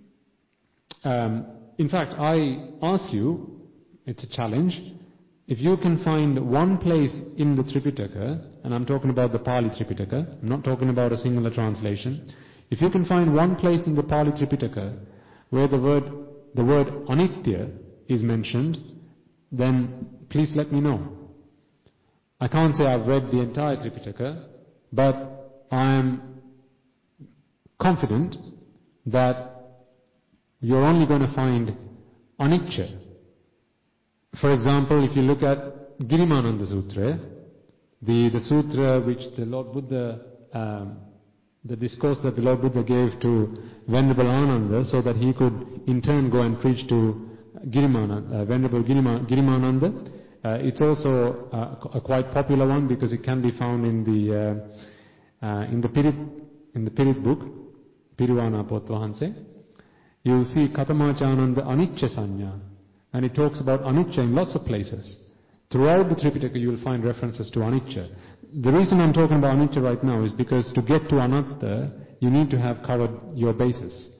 Speaker 1: in fact, I ask you, it's a challenge, if you can find one place in the Tripitaka, and I'm talking about the Pali Tripitaka, I'm not talking about a singular translation, if you can find one place in the Pali Tripitaka where the word anitya is mentioned, then please let me know. I can't say I've read the entire Tripitaka, but I am confident that you're only going to find anicca. For example, if you look at Girimananda Sutra, the sutra which the Lord Buddha, the discourse that the Lord Buddha gave to Venerable Ananda so that he could in turn go and preach to Venerable Girimananda. It's also a quite popular one because it can be found in the Pirit book, Piruvana Pot Vahanse. You'll see Katamachananda Anicca Sanya, and it talks about anicca in lots of places. Throughout the Tripitaka you will find references to anicca. The reason I'm talking about anicca right now is because to get to anatta, you need to have covered your bases.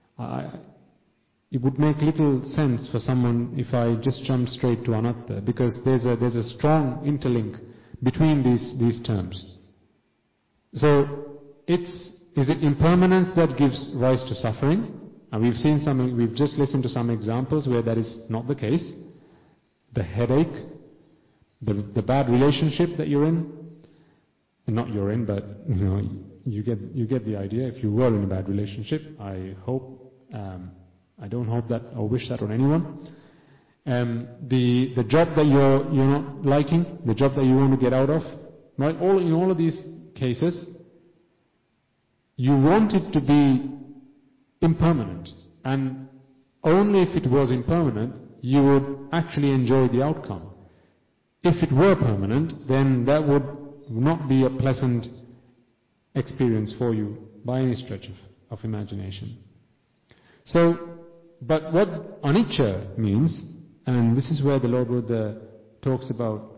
Speaker 1: It would make little sense for someone if I just jumped straight to anatta, because there's a strong interlink between these terms. So, is it impermanence that gives rise to suffering? And we've just listened to some examples where that is not the case. The headache, the bad relationship that you're in, not you're in, but you get the idea. If you were in a bad relationship, I don't hope that or wish that on anyone. The job that you're not liking, the job that you want to get out of, right? In all of these cases, you want it to be impermanent, and only if it was impermanent you would actually enjoy the outcome. If it were permanent, then that would not be a pleasant experience for you by any stretch of imagination. So, but what anicca means, and this is where the Lord Buddha talks about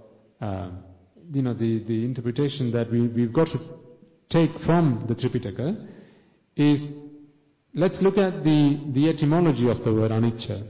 Speaker 1: the interpretation that we've got to take from the Tripitaka, is let's look at the etymology of the word anicca.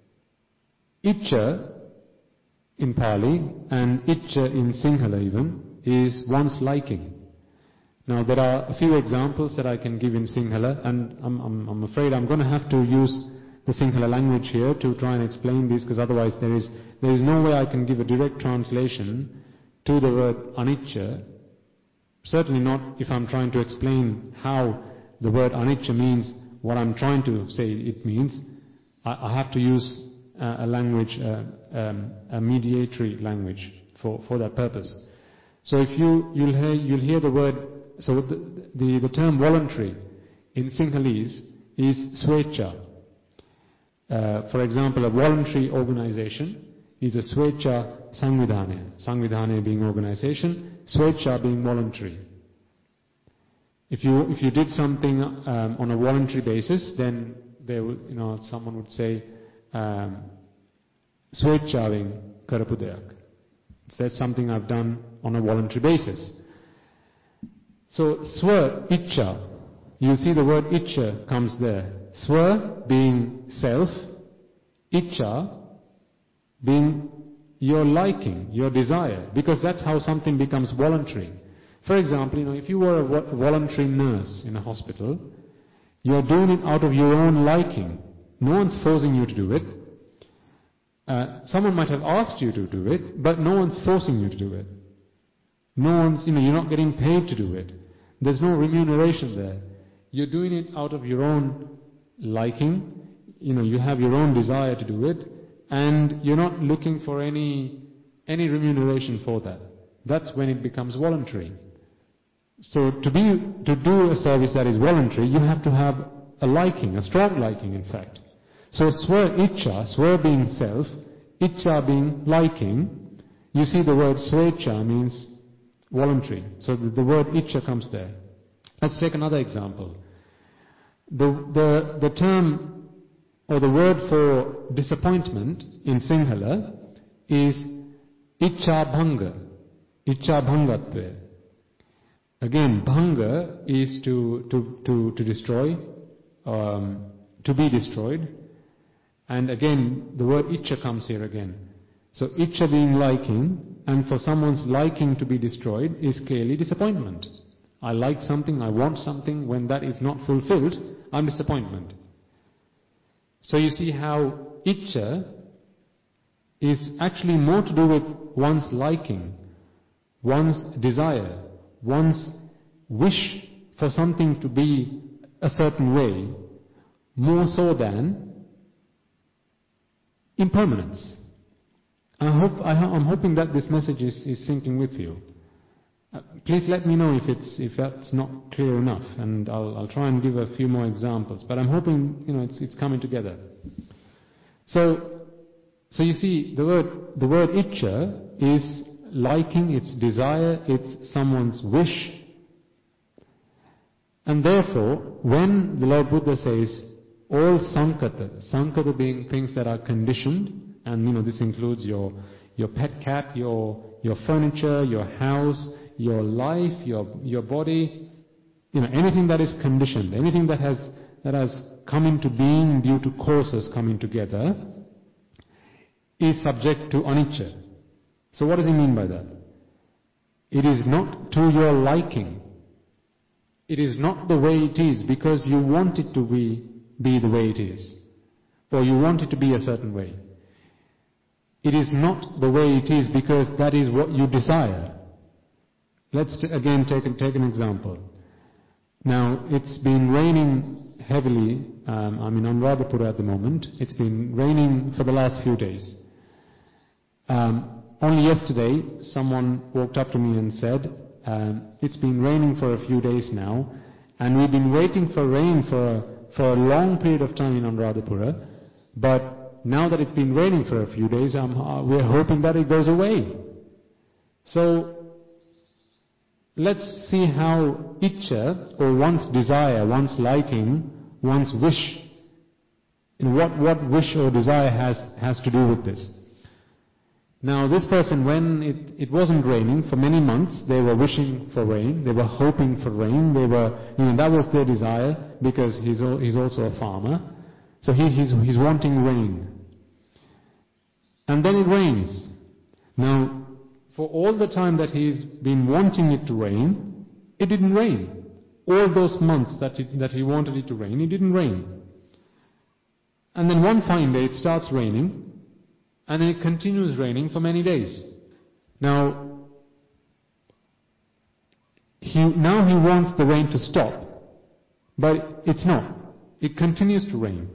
Speaker 1: Icca in Pali and icca in Sinhala even is one's liking. Now there are a few examples that I can give in Sinhala, and I'm afraid I'm going to have to use the Sinhala language here to try and explain this, because otherwise there is no way I can give a direct translation to the word anicca. Certainly not if I'm trying to explain how the word anicca means what I'm trying to say it means. I have to use a language, a mediatory language for that purpose. So if you'll hear the word, so the term voluntary in Sinhalese is swecha. For example, a voluntary organization is a swecha sangvidhane. Sangvidhane being organization, swecha being voluntary. If you did something on a voluntary basis, then someone would say swechaving karapu deyak. That's something I've done on a voluntary basis. So swa icha you see the word Icha comes there. Swa being self, Icha being your liking, your desire, because that's how something becomes voluntary. For example, if you were a voluntary nurse in a hospital, you're doing it out of your own liking. No one's forcing you to do it. Someone might have asked you to do it, but no one's forcing you to do it. No one's, you're not getting paid to do it. There's no remuneration there. You're doing it out of your own liking. You have your own desire to do it, and you're not looking for any remuneration for that. That's when it becomes voluntary. So to do a service that is voluntary, you have to have a liking, a strong liking, in fact. So swa icha, swa being self, icha being liking. You see the word swecha means voluntary. So the word icha comes there. Let's take another example. The term or the word for disappointment in Sinhala is icha bhanga. Icha bhangatve. Again, bhanga is to destroy, to be destroyed. And again, the word icha comes here again. So icha being liking, and for someone's liking to be destroyed is clearly disappointment. I like something, I want something, when that is not fulfilled, I'm disappointment. So you see how icha is actually more to do with one's liking, one's desire, one's wish for something to be a certain way, more so than impermanence. I'm hoping that this message is sinking with you. Please let me know if that's not clear enough, and I'll try and give a few more examples. But I'm hoping it's coming together. So you see, the word icha is liking, it's desire, it's someone's wish. And therefore, when the Lord Buddha says all sankata being things that are conditioned, and this includes your pet cat, your furniture, your house, your life, your body, anything that is conditioned, anything that has come into being due to causes coming together, is subject to anicca. So what does he mean by that? It is not to your liking. It is not the way it is because you want it to be the way it is, or you want it to be a certain way. It is not the way it is because that is what you desire. Let's again take an example. Now, it's been raining heavily. I'm in Anuradhapura at the moment. It's been raining for the last few days. Only yesterday, someone walked up to me and said, it's been raining for a few days now, and we've been waiting for rain for a long period of time in Anuradhapura, but now that it's been raining for a few days, we're hoping that it goes away. So, let's see how icha, or one's desire, one's liking, one's wish, what wish or desire has to do with this. Now this person, when it wasn't raining for many months, they were wishing for rain, they were hoping for rain, that was their desire, because he's also a farmer. So he's wanting rain. And then it rains. Now, for all the time that he's been wanting it to rain, it didn't rain. All those months that he wanted it to rain, it didn't rain. And then one fine day it starts raining, and then it continues raining for many days. Now he wants the rain to stop, but it's not. It continues to rain.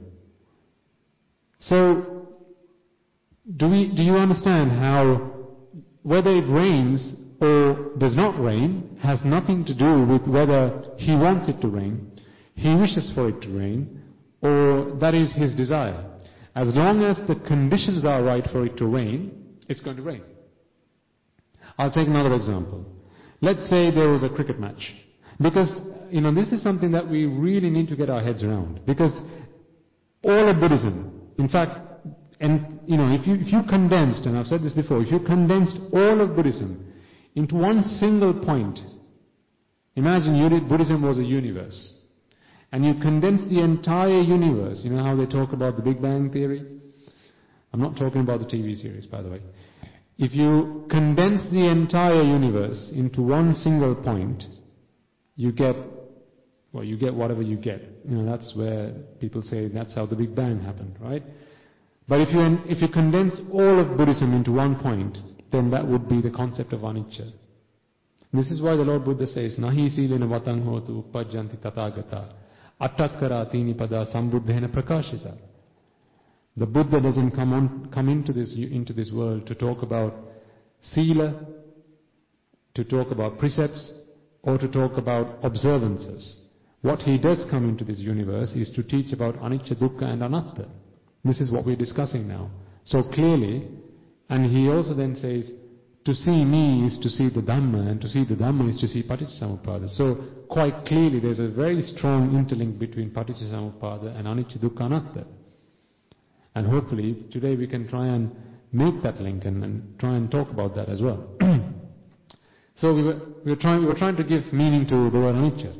Speaker 1: So, do you understand how whether it rains or does not rain has nothing to do with whether he wants it to rain, he wishes for it to rain, or that is his desire. As long as the conditions are right for it to rain, it's going to rain. I'll take another example. Let's say there was a cricket match. Because, this is something that we really need to get our heads around. Because all of Buddhism, in fact, if you condensed, and I've said this before, if you condensed all of Buddhism into one single point, imagine Buddhism was a universe. and you condense the entire universe, you know how they talk about the Big Bang Theory? I'm not talking about the TV series, by the way. If you condense the entire universe into one single point, you get whatever you get. You know, that's where people say that's how the Big Bang happened, right? But if you condense all of Buddhism into one point, then that would be the concept of anicca. This is why the Lord Buddha says, Nahi silena vatang hotu uppajjanti tathagata attakkara tini pada sambuddhena prakashita. The Buddha doesn't come into this world to talk about sila, to talk about precepts, or to talk about observances. What he does come into this universe is to teach about anicca, dukkha and anatta. This is what we're discussing now. So clearly, and he also then says, to see me is to see the Dhamma, and to see the Dhamma is to see Paticcasamuppada. So quite clearly there's a very strong interlink between Paticcasamuppada and anicca, dukkha, anatta. And hopefully today we can try and make that link and try and talk about that as well. So we were trying to give meaning to the word anicca.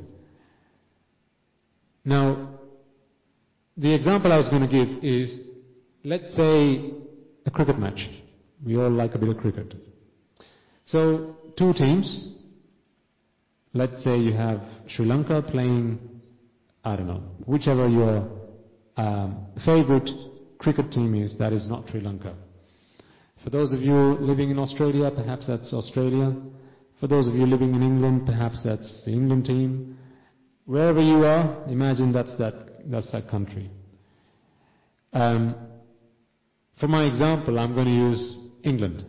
Speaker 1: Now, the example I was going to give is, let's say, a cricket match. We all like a bit of cricket. So, two teams. Let's say you have Sri Lanka playing, I don't know, whichever your favorite cricket team is that is not Sri Lanka. For those of you living in Australia, perhaps that's Australia. For those of you living in England, perhaps that's the England team. Wherever you are, imagine that's that country. For my example, I'm going to use England.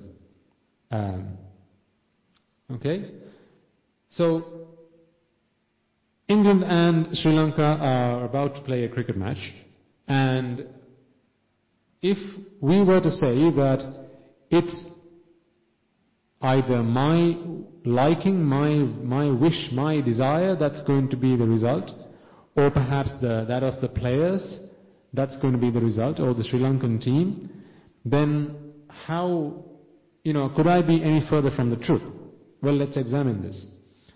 Speaker 1: Okay? So, England and Sri Lanka are about to play a cricket match, and if we were to say that it's either my liking, my wish, my desire that's going to be the result, or perhaps that of the players that's going to be the result, or the Sri Lankan team, then how, could I be any further from the truth? Well, let's examine this.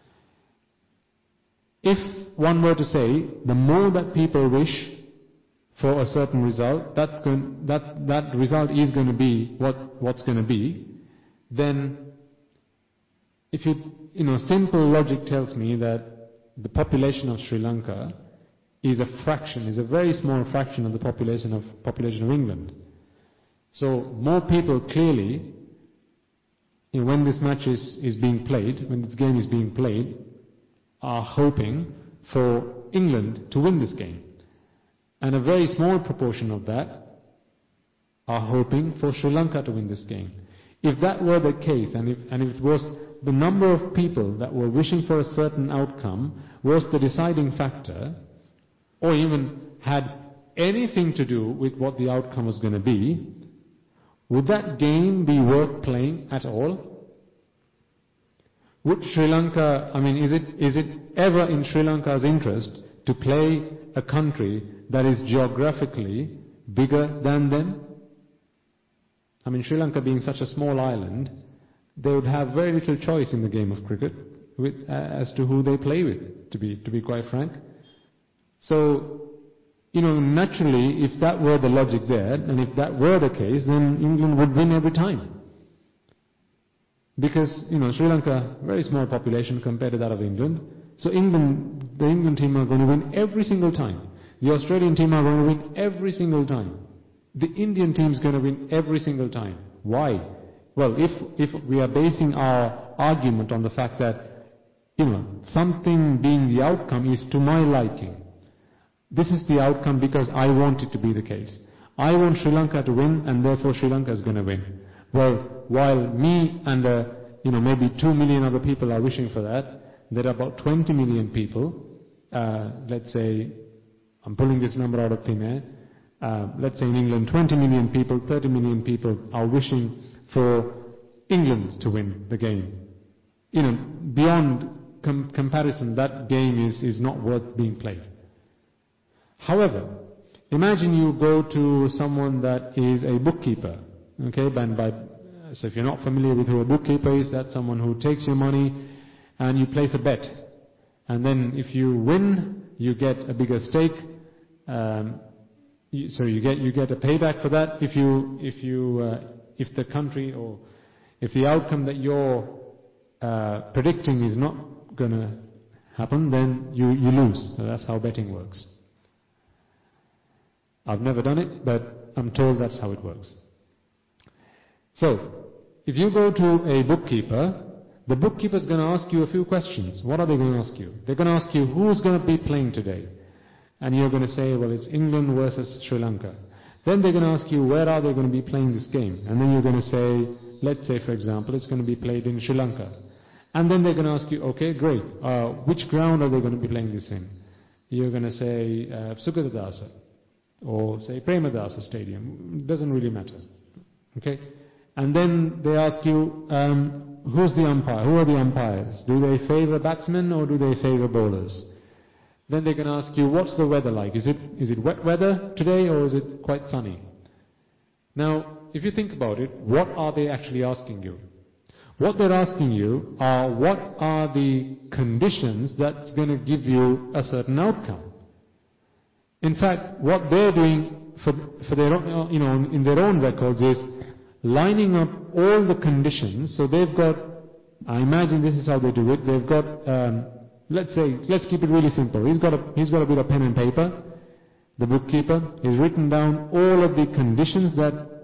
Speaker 1: If one were to say, the more that people wish for a certain result, that result is going to be what's going to be, then if simple logic tells me that the population of Sri Lanka is a very small fraction of the population of England. So more people clearly, when this match is being played, when this game is being played, are hoping for England to win this game. And a very small proportion of that are hoping for Sri Lanka to win this game. If that were the case, and if it was the number of people that were wishing for a certain outcome was the deciding factor, or even had anything to do with what the outcome was going to be, would that game be worth playing at all? Would Sri Lanka, is it ever in Sri Lanka's interest to play a country that is geographically bigger than them? Sri Lanka being such a small island, they would have very little choice in the game of cricket as to who they play with, to be quite frank. So, naturally, if that were the logic there, and if that were the case, then England would win every time. Because, Sri Lanka, very small population compared to that of England. So the England team are going to win every single time. The Australian team are going to win every single time. The Indian team is going to win every single time. Why? Well, if we are basing our argument on the fact that, something being the outcome is to my liking. This is the outcome because I want it to be the case. I want Sri Lanka to win, and therefore Sri Lanka is going to win. Well, while me and maybe 2 million other people are wishing for that, there are about 20 million people, let's say, I'm pulling this number out of thin air, let's say in England 20 million people, 30 million people are wishing for England to win the game. Beyond comparison, that game is not worth being played. However, imagine you go to someone that is a bookkeeper, okay, so if you're not familiar with who a bookkeeper is, that's someone who takes your money and you place a bet. And then if you win you get a bigger stake. So you get a payback for that. If the country or if the outcome that you're predicting is not going to happen, then you lose. So that's how betting works. I've never done it, but I'm told that's how it works. So, if you go to a bookkeeper, the bookkeeper is going to ask you a few questions. What are they going to ask you? They're going to ask you, who's going to be playing today? And you're going to say, well, it's England versus Sri Lanka. Then they're going to ask you, where are they going to be playing this game? And then you're going to say, let's say, for example, it's going to be played in Sri Lanka. And then they're going to ask you, okay, great, which ground are they going to be playing this in? You're going to say Sugatadasa, or say Premadasa Stadium. It doesn't really matter. Okay? And then they ask you, who's the umpire? Who are the umpires? Do they favor batsmen or do they favor bowlers? Then they're going to ask you, what's the weather like? Is it wet weather today or is it quite sunny? Now, if you think about it, what are they actually asking you? What they're asking you are, what are the conditions that's going to give you a certain outcome? In fact, what they're doing for their own, in their own records is lining up all the conditions. So they've got, I imagine this is how they do it. They've got, let's keep it really simple. He's got a bit of pen and paper. The bookkeeper. He's written down all of the conditions that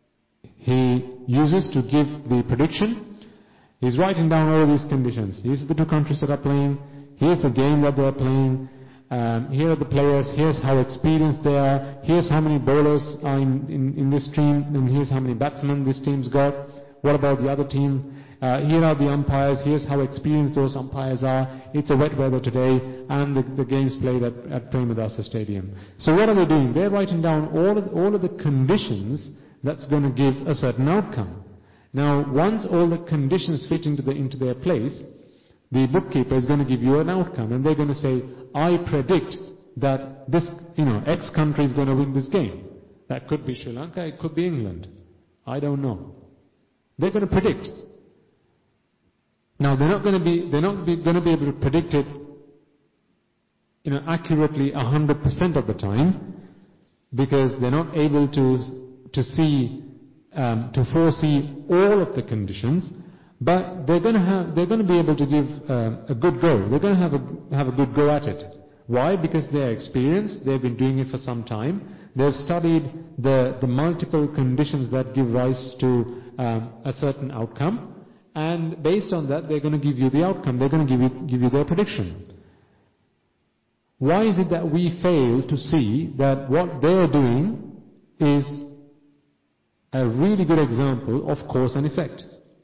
Speaker 1: he uses to give the prediction. He's writing down all these conditions. These are the two countries that are playing. Here's the game that they're playing. Here are the players. Here's how experienced they are. Here's how many bowlers are in this team. And here's how many batsmen this team's got. What about the other team? Here are the umpires. Here's how experienced those umpires are. It's a wet weather today. And the game's played at Premadasa Stadium. So what are they doing? They're writing down all of the conditions that's going to give a certain outcome. Now, once all the conditions fit into their place, the bookkeeper is going to give you an outcome, and they're going to say, I predict that this, X country is going to win this game. That could be Sri Lanka, it could be England. I don't know. They're going to predict. Now, they're not going to be able to predict it, accurately 100% of the time, because they're not able to foresee all of the conditions, but they're going to be able to give a good go. They're going to have a good go at it. Why? Because they're experienced. They've been doing it for some time. They've studied the multiple conditions that give rise to a certain outcome, and based on that, they're going to give you the outcome. They're going to give you their prediction. Why is it that we fail to see that what they're doing is a really good example of cause and effect?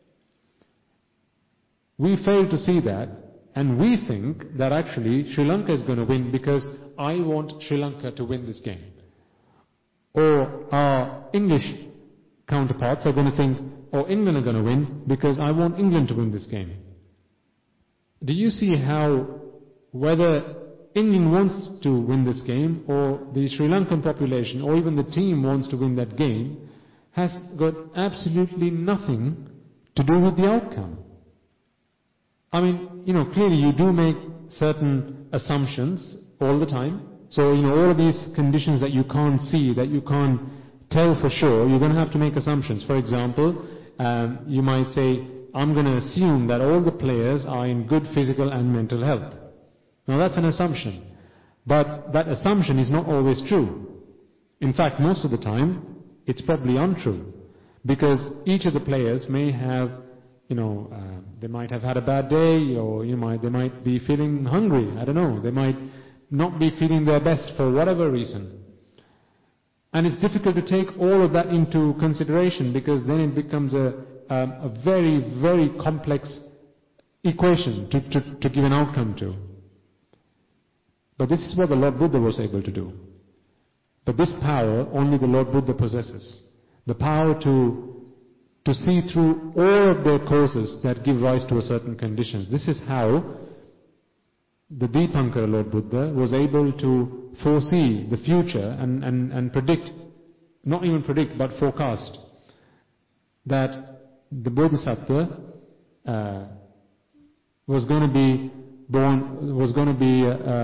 Speaker 1: We fail to see that, and we think that actually Sri Lanka is going to win because I want Sri Lanka to win this game. Or our English counterparts are going to think, oh, England are going to win because I want England to win this game. Do you see how whether England wants to win this game or the Sri Lankan population or even the team wants to win that game has got absolutely nothing to do with the outcome? I mean, clearly you do make certain assumptions all the time. So, all of these conditions that you can't see, that you can't tell for sure, you're going to have to make assumptions. For example, you might say, I'm going to assume that all the players are in good physical and mental health. Now that's an assumption. But that assumption is not always true. In fact, most of the time, it's probably untrue. Because each of the players may have, they might have had a bad day, or they might be feeling hungry. I don't know. They might not be feeling their best for whatever reason. And it's difficult to take all of that into consideration, because then it becomes a very, very complex equation to give an outcome to. But this is what the Lord Buddha was able to do. But this power only the Lord Buddha possesses. The power to see through all of their causes that give rise to a certain conditions. This is how the Dipankara Lord Buddha was able to foresee the future and predict, not even predict, but forecast, that the Bodhisattva was going to be born, was going to be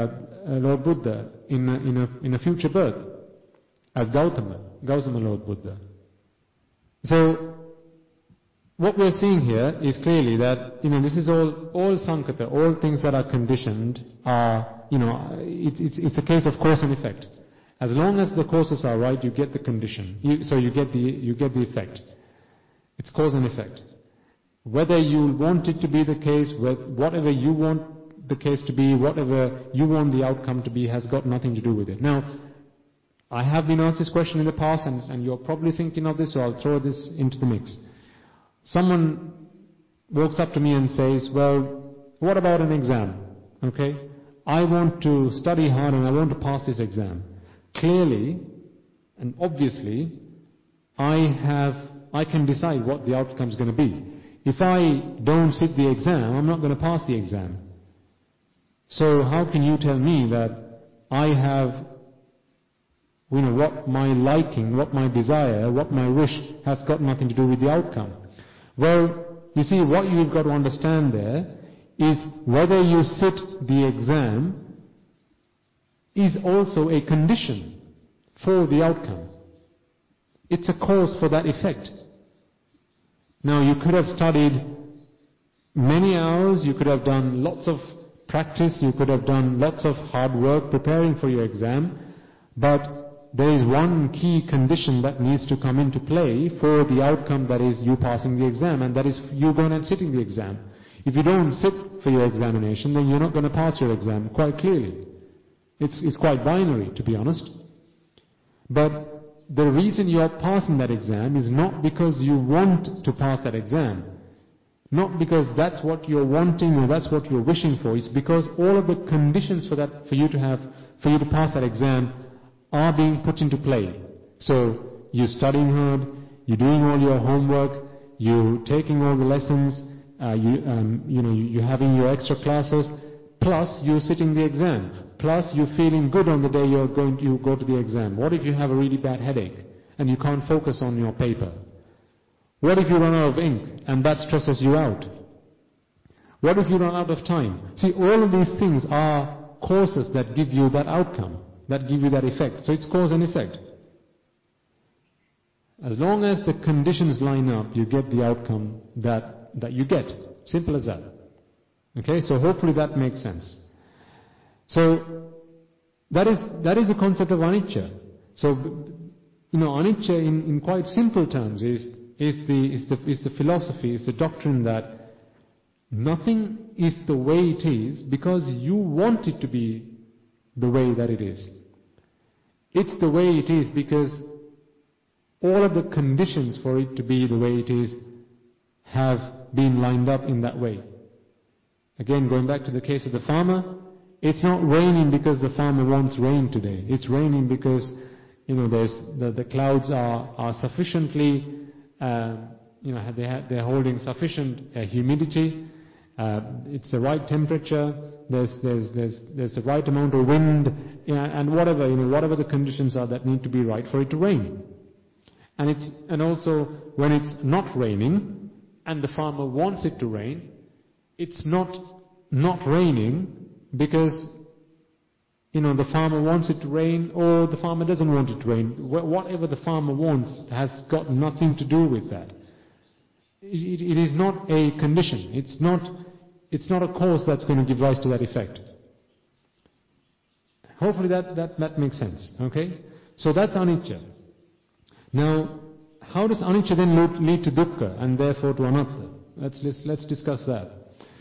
Speaker 1: Lord Buddha in a future birth as Gautama Lord Buddha. So what we're seeing here is clearly that, this is all sankata, all things that are conditioned are, it's a case of cause and effect. As long as the causes are right, you get the condition. You get the effect. It's cause and effect. Whether you want it to be the case, whatever you want the case to be, whatever you want the outcome to be, has got nothing to do with it. Now, I have been asked this question in the past, and you're probably thinking of this, so I'll throw this into the mix. Someone walks up to me and says, well, what about an exam? Okay? I want to study hard and I want to pass this exam. Clearly and obviously, I can decide what the outcome is going to be. If I don't sit the exam, I'm not going to pass the exam. So how can you tell me that I have, what my liking, what my desire, what my wish has got nothing to do with the outcome? Well, you see, what you've got to understand there is whether you sit the exam is also a condition for the outcome. It's a cause for that effect. Now, you could have studied many hours, you could have done lots of practice, you could have done lots of hard work preparing for your exam, but there is one key condition that needs to come into play for the outcome, that is you passing the exam, and that is you going and sitting the exam. If you don't sit for your examination, then you're not going to pass your exam, quite clearly. It's quite binary, to be honest. But the reason you're passing that exam is not because you want to pass that exam, not because that's what you're wanting or that's what you're wishing for. It's because all of the conditions for you to pass that exam are being put into play. So you're studying hard, you're doing all your homework, you're taking all the lessons, you're having your extra classes, plus you're sitting the exam, plus you're feeling good on the day you go to the exam. What if you have a really bad headache and you can't focus on your paper? What if you run out of ink and that stresses you out? What if you run out of time? See, all of these things are causes that give you that outcome, that give you that effect. So it's cause and effect. As long as the conditions line up, you get the outcome that you get. Simple as that. Okay, so hopefully that makes sense. So that is the concept of anicca. So anicca in quite simple terms is the philosophy, is the doctrine that nothing is the way it is because you want it to be the way that it is. It's the way it is because all of the conditions for it to be the way it is have been lined up in that way. Again, going back to the case of the farmer, it's not raining because the farmer wants rain today. It's raining because, the clouds are sufficiently, they're holding sufficient humidity. It's the right temperature. There's the right amount of wind, and whatever the conditions are that need to be right for it to rain. And also when it's not raining and the farmer wants it to rain, it's not raining because the farmer wants it to rain or the farmer doesn't want it to rain. Whatever the farmer wants has got nothing to do with that. It is not a condition. It's not a cause that's going to give rise to that effect. Hopefully that makes sense. Okay? So that's anicca. Now, how does anicca then lead to dukkha and therefore to anatta? Let's discuss that.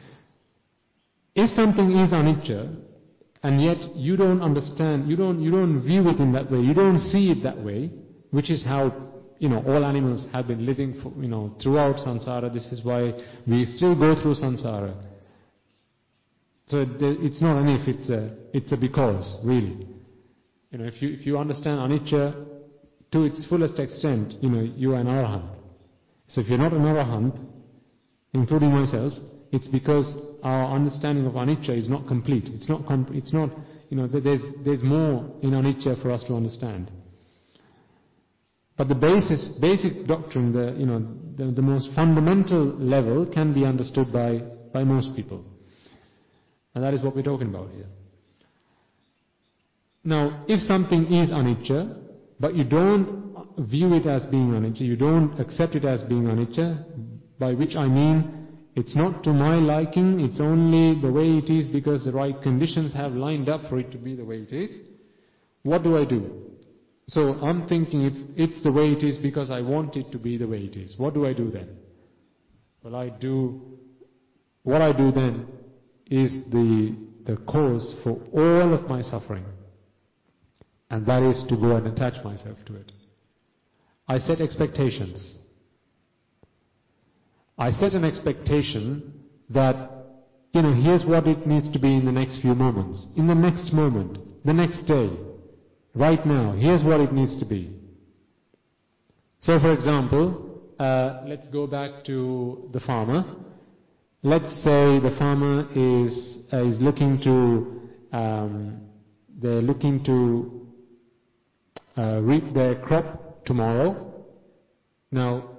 Speaker 1: If something is anicca, and yet you don't understand, you don't view it in that way, you don't see it that way, which is how all animals have been living for, throughout samsara. This is why we still go through samsara. So it's not an if, it's a because, really. If you understand anicca to its fullest extent, you are an arahant. So if you're not an arahant, including myself, it's because our understanding of anicca is not complete. It's not, there's more in anicca for us to understand. But the basic doctrine, the most fundamental level can be understood by most people. And that is what we're talking about here. Now, if something is anicca, but you don't view it as being anicca, you don't accept it as being anicca, by which I mean it's not to my liking, it's only the way it is because the right conditions have lined up for it to be the way it is. What do I do? So I'm thinking it's the way it is because I want it to be the way it is. What do I do then? Well, what I do then is the cause for all of my suffering. And that is to go and attach myself to it. I set expectations. I set an expectation that, here's what it needs to be in the next few moments, in the next moment, the next day, right now, here's what it needs to be. So for example, let's go back to the farmer. Let's say the farmer is looking to reap their crop tomorrow. Now,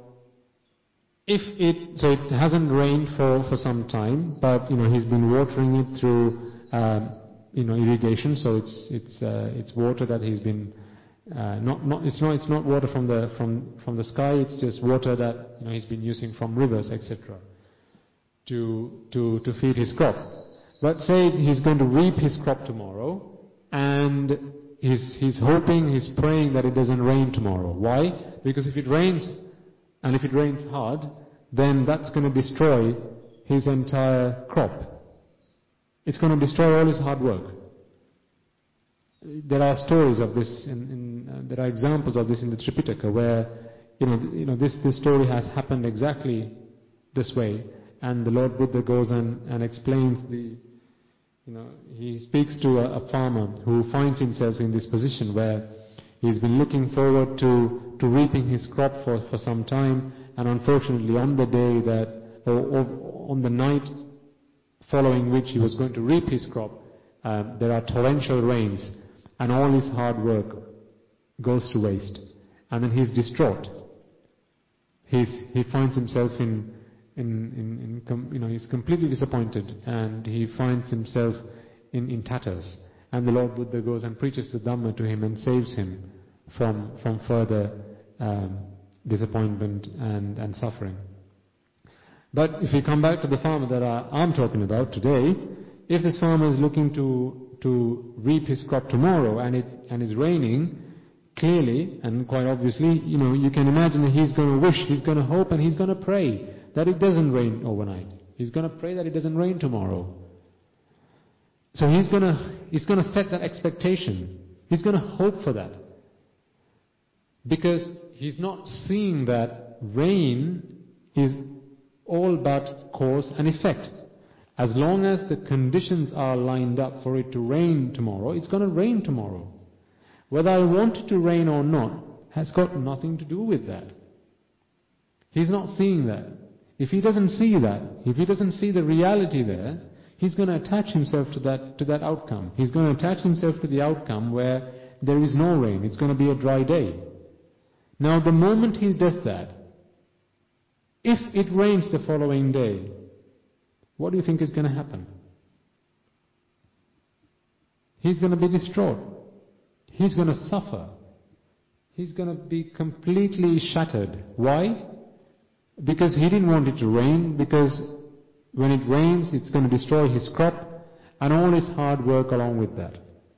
Speaker 1: it hasn't rained for some time, but he's been watering it through irrigation, so it's water that he's been it's not water from the sky, it's just water that he's been using from rivers, etc. to feed his crop. But say he's going to reap his crop tomorrow, and he's hoping, he's praying that it doesn't rain tomorrow. Why? Because if it rains, and if it rains hard, then that's going to destroy his entire crop. It's going to destroy all his hard work. There are stories of this, there are examples of this in the Tripitaka where, this story has happened exactly this way, and the Lord Buddha goes and explains he speaks to a farmer who finds himself in this position where he's been looking forward to reaping his crop for some time, and unfortunately on the day or on the night following which he was going to reap his crop, there are torrential rains, and all his hard work goes to waste. And then he's distraught. He finds himself he's completely disappointed, and he finds himself in tatters. And the Lord Buddha goes and preaches the Dhamma to him and saves him from further disappointment and suffering. But if we come back to the farmer that I'm talking about today, if this farmer is looking to reap his crop tomorrow and it's raining, clearly and quite obviously, you can imagine that he's going to wish, he's going to hope, and he's going to pray that it doesn't rain overnight. He's going to pray that it doesn't rain tomorrow. So he's going to set that expectation. He's going to hope for that. Because he's not seeing that rain is all but cause and effect. As long as the conditions are lined up for it to rain tomorrow, it's going to rain tomorrow. Whether I want it to rain or not has got nothing to do with that. He's not seeing that. If he doesn't see that, if he doesn't see the reality there, he's going to attach himself to that outcome. He's going to attach himself to the outcome where there is no rain. It's going to be a dry day. Now, the moment he does that, if it rains the following day, what do you think is going to happen? He's going to be distraught. He's going to suffer. He's going to be completely shattered. Why? Because he didn't want it to rain, because when it rains, it's going to destroy his crop and all his hard work along with that.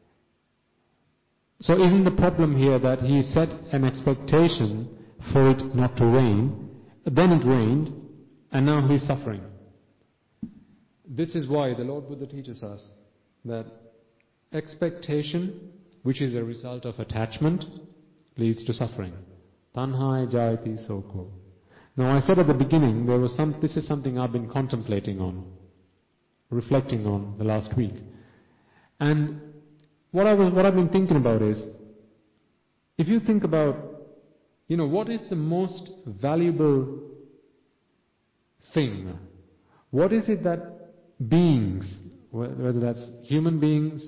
Speaker 1: So isn't the problem here that he set an expectation for it not to rain, then it rained, and now he's suffering? This is why the Lord Buddha teaches us that expectation, which is a result of attachment, leads to suffering. Tanhaya jayati soko. Now I said at the beginning, this is something I've been contemplating on, reflecting on the last week. And what I've been thinking about is, if you think about, what is the most valuable thing? What is it that beings, whether that's human beings,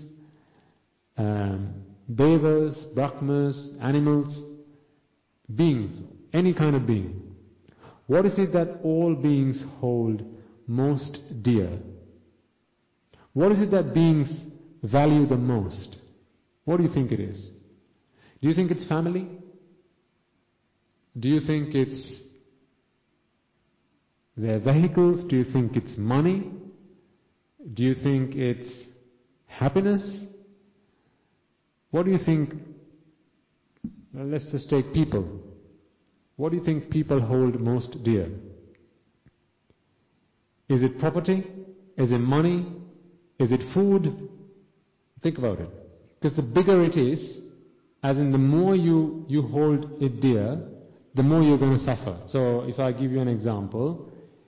Speaker 1: devas, brahmas, animals, beings, any kind of being, what is it that all beings hold most dear? What is it that beings value the most? What do you think it is? Do you think it's family? Do you think it's their vehicles? Do you think it's money? Do you think it's happiness? What do you think? Well, let's just take people. What do you think people hold most dear? Is it property? Is it money? Is it food? Think about it. Because the bigger it is, as in the more you hold it dear, the more you're going to suffer. So if I give you an example,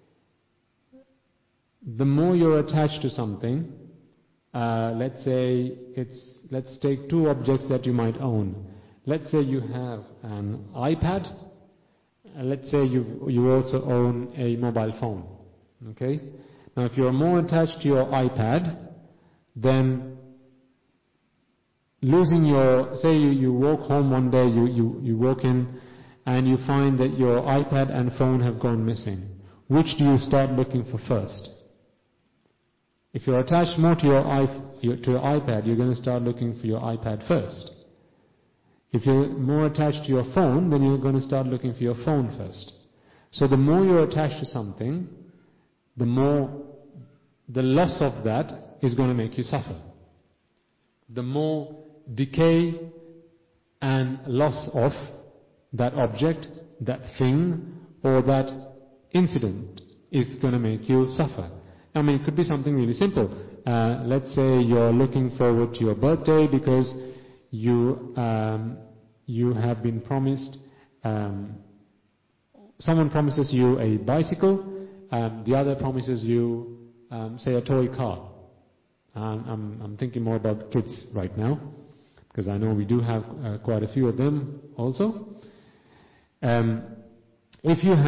Speaker 1: the more you're attached to something, let's take two objects that you might own. Let's say you have an iPad, and let's say you also own a mobile phone. Okay? Now if you're more attached to your iPad, then losing say you walk home one day, you walk in and you find that your iPad and phone have gone missing. Which do you start looking for first? If you're attached more to your iPad, you're going to start looking for your iPad first. If you're more attached to your phone, then you're going to start looking for your phone first. So the more you're attached to something, the more the loss of that is going to make you suffer. The more decay and loss of that object, that thing, or that incident is going to make you suffer. I mean, it could be something really simple. Let's say you're looking forward to your birthday because you have been promised, someone promises you a bicycle, the other promises you, say, a toy car. I'm thinking more about the kids right now, because I know we do have quite a few of them also. If you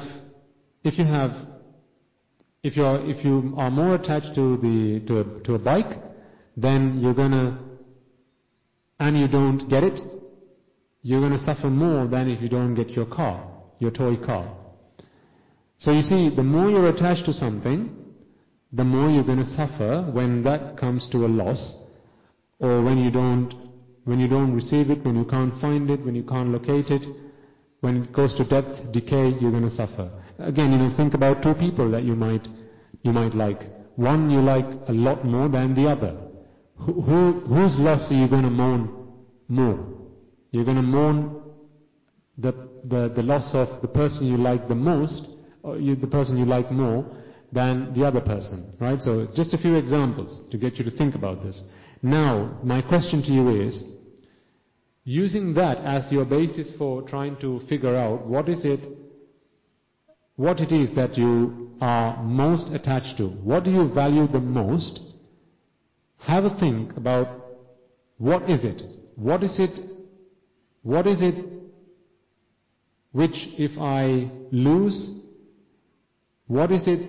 Speaker 1: are more attached to a bike, then and you don't get it, you're gonna suffer more than if you don't get your car, your toy car. So you see, the more you're attached to something, the more you're going to suffer when that comes to a loss, or when you don't receive it, when you can't find it, when you can't locate it, when it goes to death, decay, you're going to suffer. Again, think about two people that you might like. One you like a lot more than the other. Whose loss are you going to mourn more? You're going to mourn the loss of the person you like the most, or the person you like more than the other person, right? So just a few examples to get you to think about this. Now, my question to you is, using that as your basis for trying to figure out what it is that you are most attached to, what do you value the most, have a think about what is it which if I lose, what is it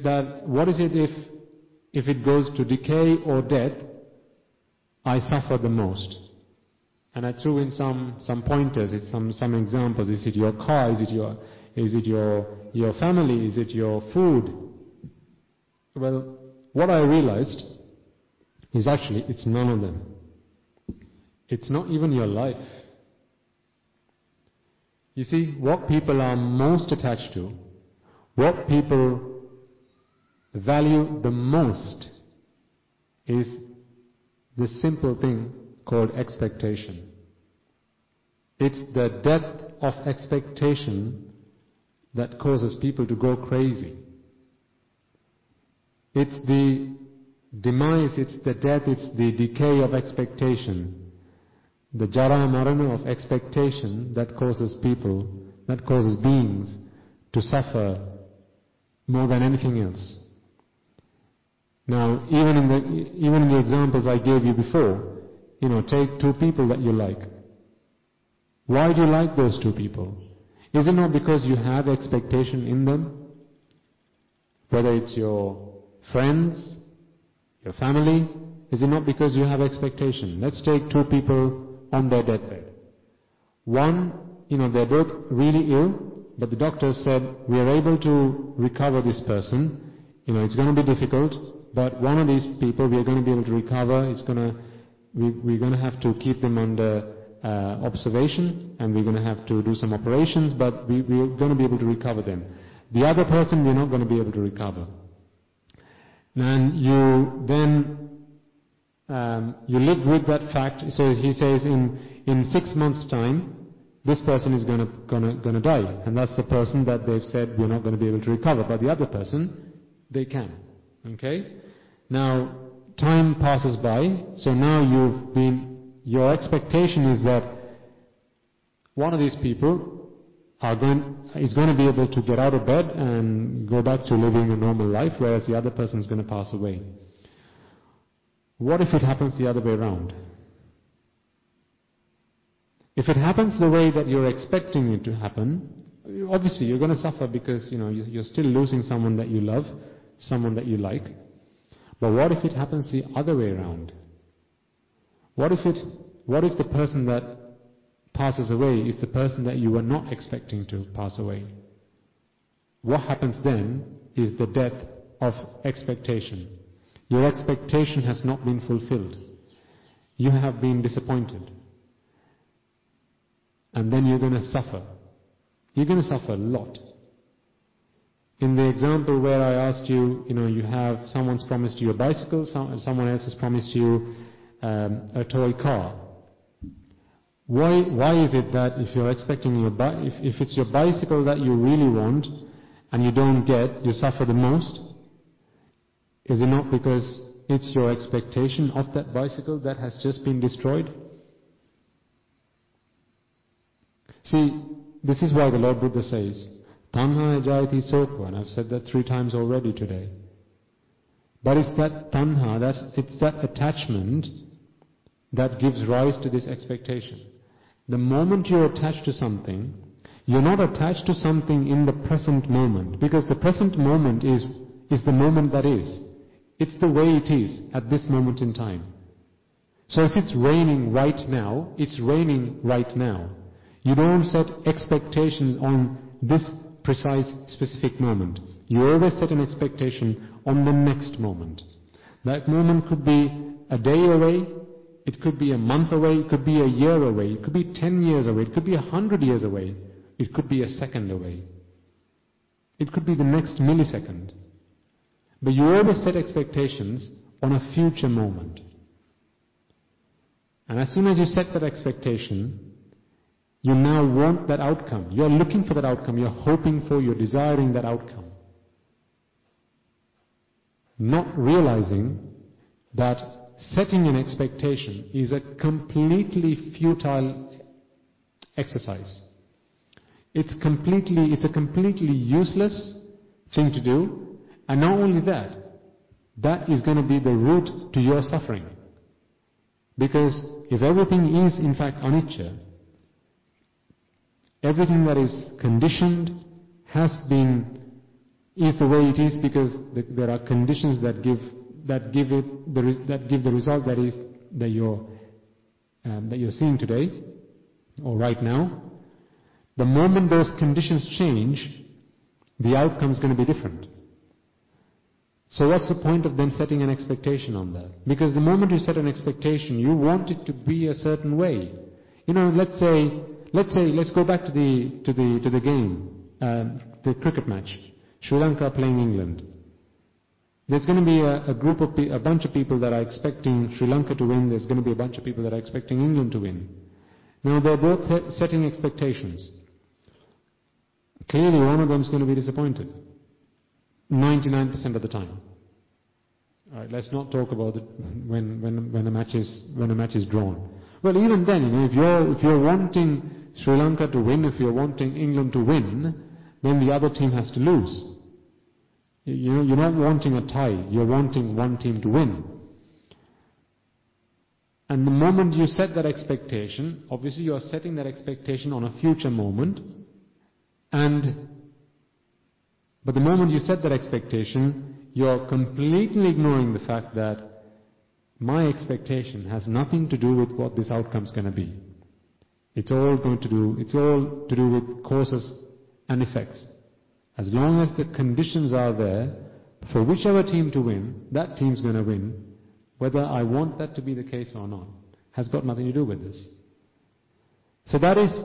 Speaker 1: if it goes to decay or death, I suffer the most? And I threw in some pointers, some examples. Is it your car? Is it your family? Is it your food? Well, what I realized is actually it's none of them. It's not even your life. You see, what people are most attached to, what people value the most, is the simple thing called expectation. It's the depth of expectation that causes people to go crazy. It's the demise, it's the death, it's the decay of expectation. The jara marana of expectation that causes people, that causes beings to suffer more than anything else. Now, even in the examples I gave you before, take two people that you like. Why do you like those two people? Is it not because you have expectation in them? Whether it's your friends, your family, is it not because you have expectation? Let's take two people on their deathbed. One, they're both really ill, but the doctor said, we are able to recover this person. It's going to be difficult, but one of these people we are going to be able to recover. It's going to we're going to have to keep them under observation, and we're going to have to do some operations, but we're going to be able to recover them. The other person, we're not going to be able to recover. And you then, you live with that fact. So he says in 6 months' time, this person is going to die. And that's the person that they've said we're not going to be able to recover. But the other person, they can. Okay? Now, time passes by, so now your expectation is that one of these people is going to be able to get out of bed and go back to living a normal life, whereas the other person is going to pass away. What if it happens the other way around? If it happens the way that you're expecting it to happen, obviously you're going to suffer because you're still losing someone that you love, someone that you like. But what if it happens the other way around? What if the person that passes away is the person that you were not expecting to pass away? What happens then is the death of expectation. Your expectation has not been fulfilled. You have been disappointed. And then you're going to suffer. You're going to suffer a lot. In the example where I asked you, you have someone's promised you a bicycle, someone else has promised you a toy car. Why is it that if you're expecting if it's your bicycle that you really want and you don't get, you suffer the most? Is it not because it's your expectation of that bicycle that has just been destroyed? See, this is why the Lord Buddha says, Tanha jayati sokha, and I've said that 3 times already today. But it's that tanha, it's that attachment that gives rise to this expectation. The moment you're attached to something, you're not attached to something in the present moment, because the present moment is the moment that is. It's the way it is at this moment in time. So if it's raining right now, it's raining right now. You don't set expectations on this precise specific moment. You always set an expectation on the next moment. That moment could be a day away, it could be a month away, it could be a year away, it could be 10 years away, it could be 100 years away, it could be a second away. It could be the next millisecond. But you always set expectations on a future moment. And as soon as you set that expectation, you now want that outcome. You're looking for that outcome. You're hoping for, you're desiring that outcome. Not realizing that setting an expectation is a completely futile exercise. It's a completely useless thing to do. And not only that, that is going to be the root to your suffering. Because if everything is in fact anicca, everything that is conditioned is the way it is because there are conditions that give the result that you're seeing today or right now. The moment those conditions change, the outcome is going to be different. So what's the point of then setting an expectation on that? Because the moment you set an expectation, you want it to be a certain way. Let's go back to the game, the cricket match. Sri Lanka playing England. There's going to be a bunch of people that are expecting Sri Lanka to win. There's going to be a bunch of people that are expecting England to win. Now they're both setting expectations. Clearly one of them is going to be disappointed. 99% of the time. All right, let's not talk about it when a match is drawn. Well, even then, if you're wanting Sri Lanka to win, if you're wanting England to win, then the other team has to lose. You're not wanting a tie, you're wanting one team to win. And the moment you set that expectation, obviously you are setting that expectation on a future moment, but the moment you set that expectation, you're completely ignoring the fact that my expectation has nothing to do with what this outcome is going to be. It's all to do with causes and effects. As long as the conditions are there for whichever team to win, that team's going to win, whether I want that to be the case or not. has got nothing to do with this. So that is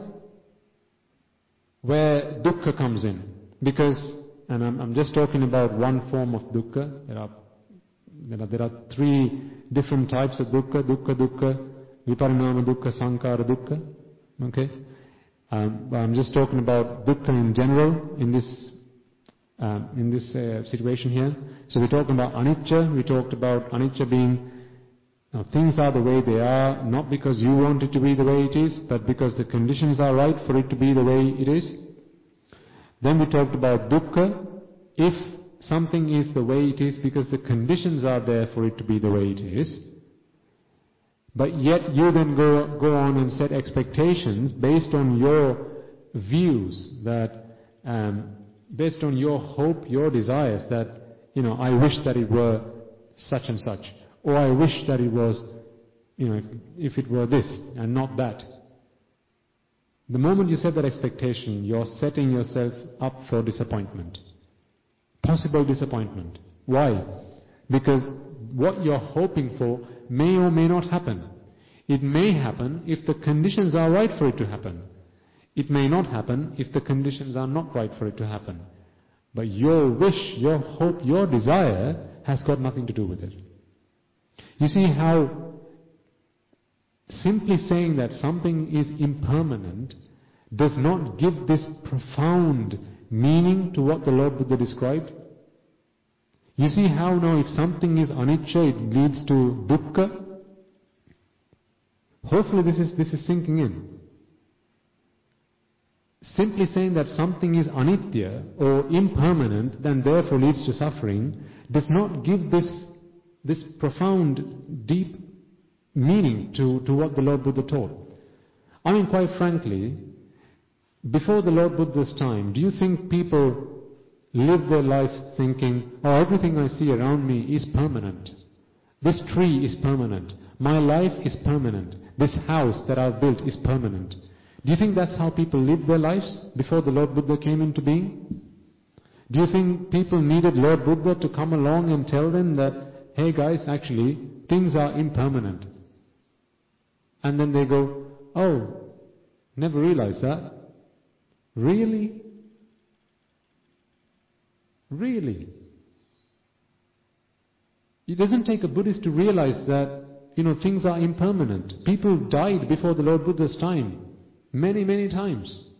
Speaker 1: where dukkha comes in. Because, and I'm just talking about one form of dukkha. There are three different types of dukkha: viparinama dukkha, sankhara dukkha. Okay? I'm just talking about dukkha in general in this situation here. So we're talking about anicca. We talked about anicca being things are the way they are, not because you want it to be the way it is, but because the conditions are right for it to be the way it is. Then we talked about dukkha, if something is the way it is because the conditions are there for it to be the way it is, but yet you then go on and set expectations based on your views, that based on your hope, your desires, that, I wish that it were such and such, or I wish that it was, if it were this and not that. The moment you set that expectation, you're setting yourself up for disappointment. Possible disappointment. Why? Because what you're hoping for may or may not happen. It may happen if the conditions are right for it to happen. It may not happen if the conditions are not right for it to happen. But your wish, your hope, your desire has got nothing to do with it. You see how simply saying that something is impermanent does not give this profound meaning to what the Lord Buddha described? You see how now if something is anicca, it leads to dukkha? Hopefully this is sinking in. Simply saying that something is anitya or impermanent, then therefore leads to suffering, does not give this profound, deep meaning to what the Lord Buddha taught. I mean, quite frankly, before the Lord Buddha's time, do you think people lived their life thinking, everything I see around me is permanent. This tree is permanent. My life is permanent. This house that I've built is permanent. Do you think that's how people lived their lives before the Lord Buddha came into being? Do you think people needed Lord Buddha to come along and tell them that, hey guys, actually, things are impermanent? And then they go, never realized that. Really? Really? It doesn't take a Buddhist to realize that, things are impermanent. People died before the Lord Buddha's time. Many, many times.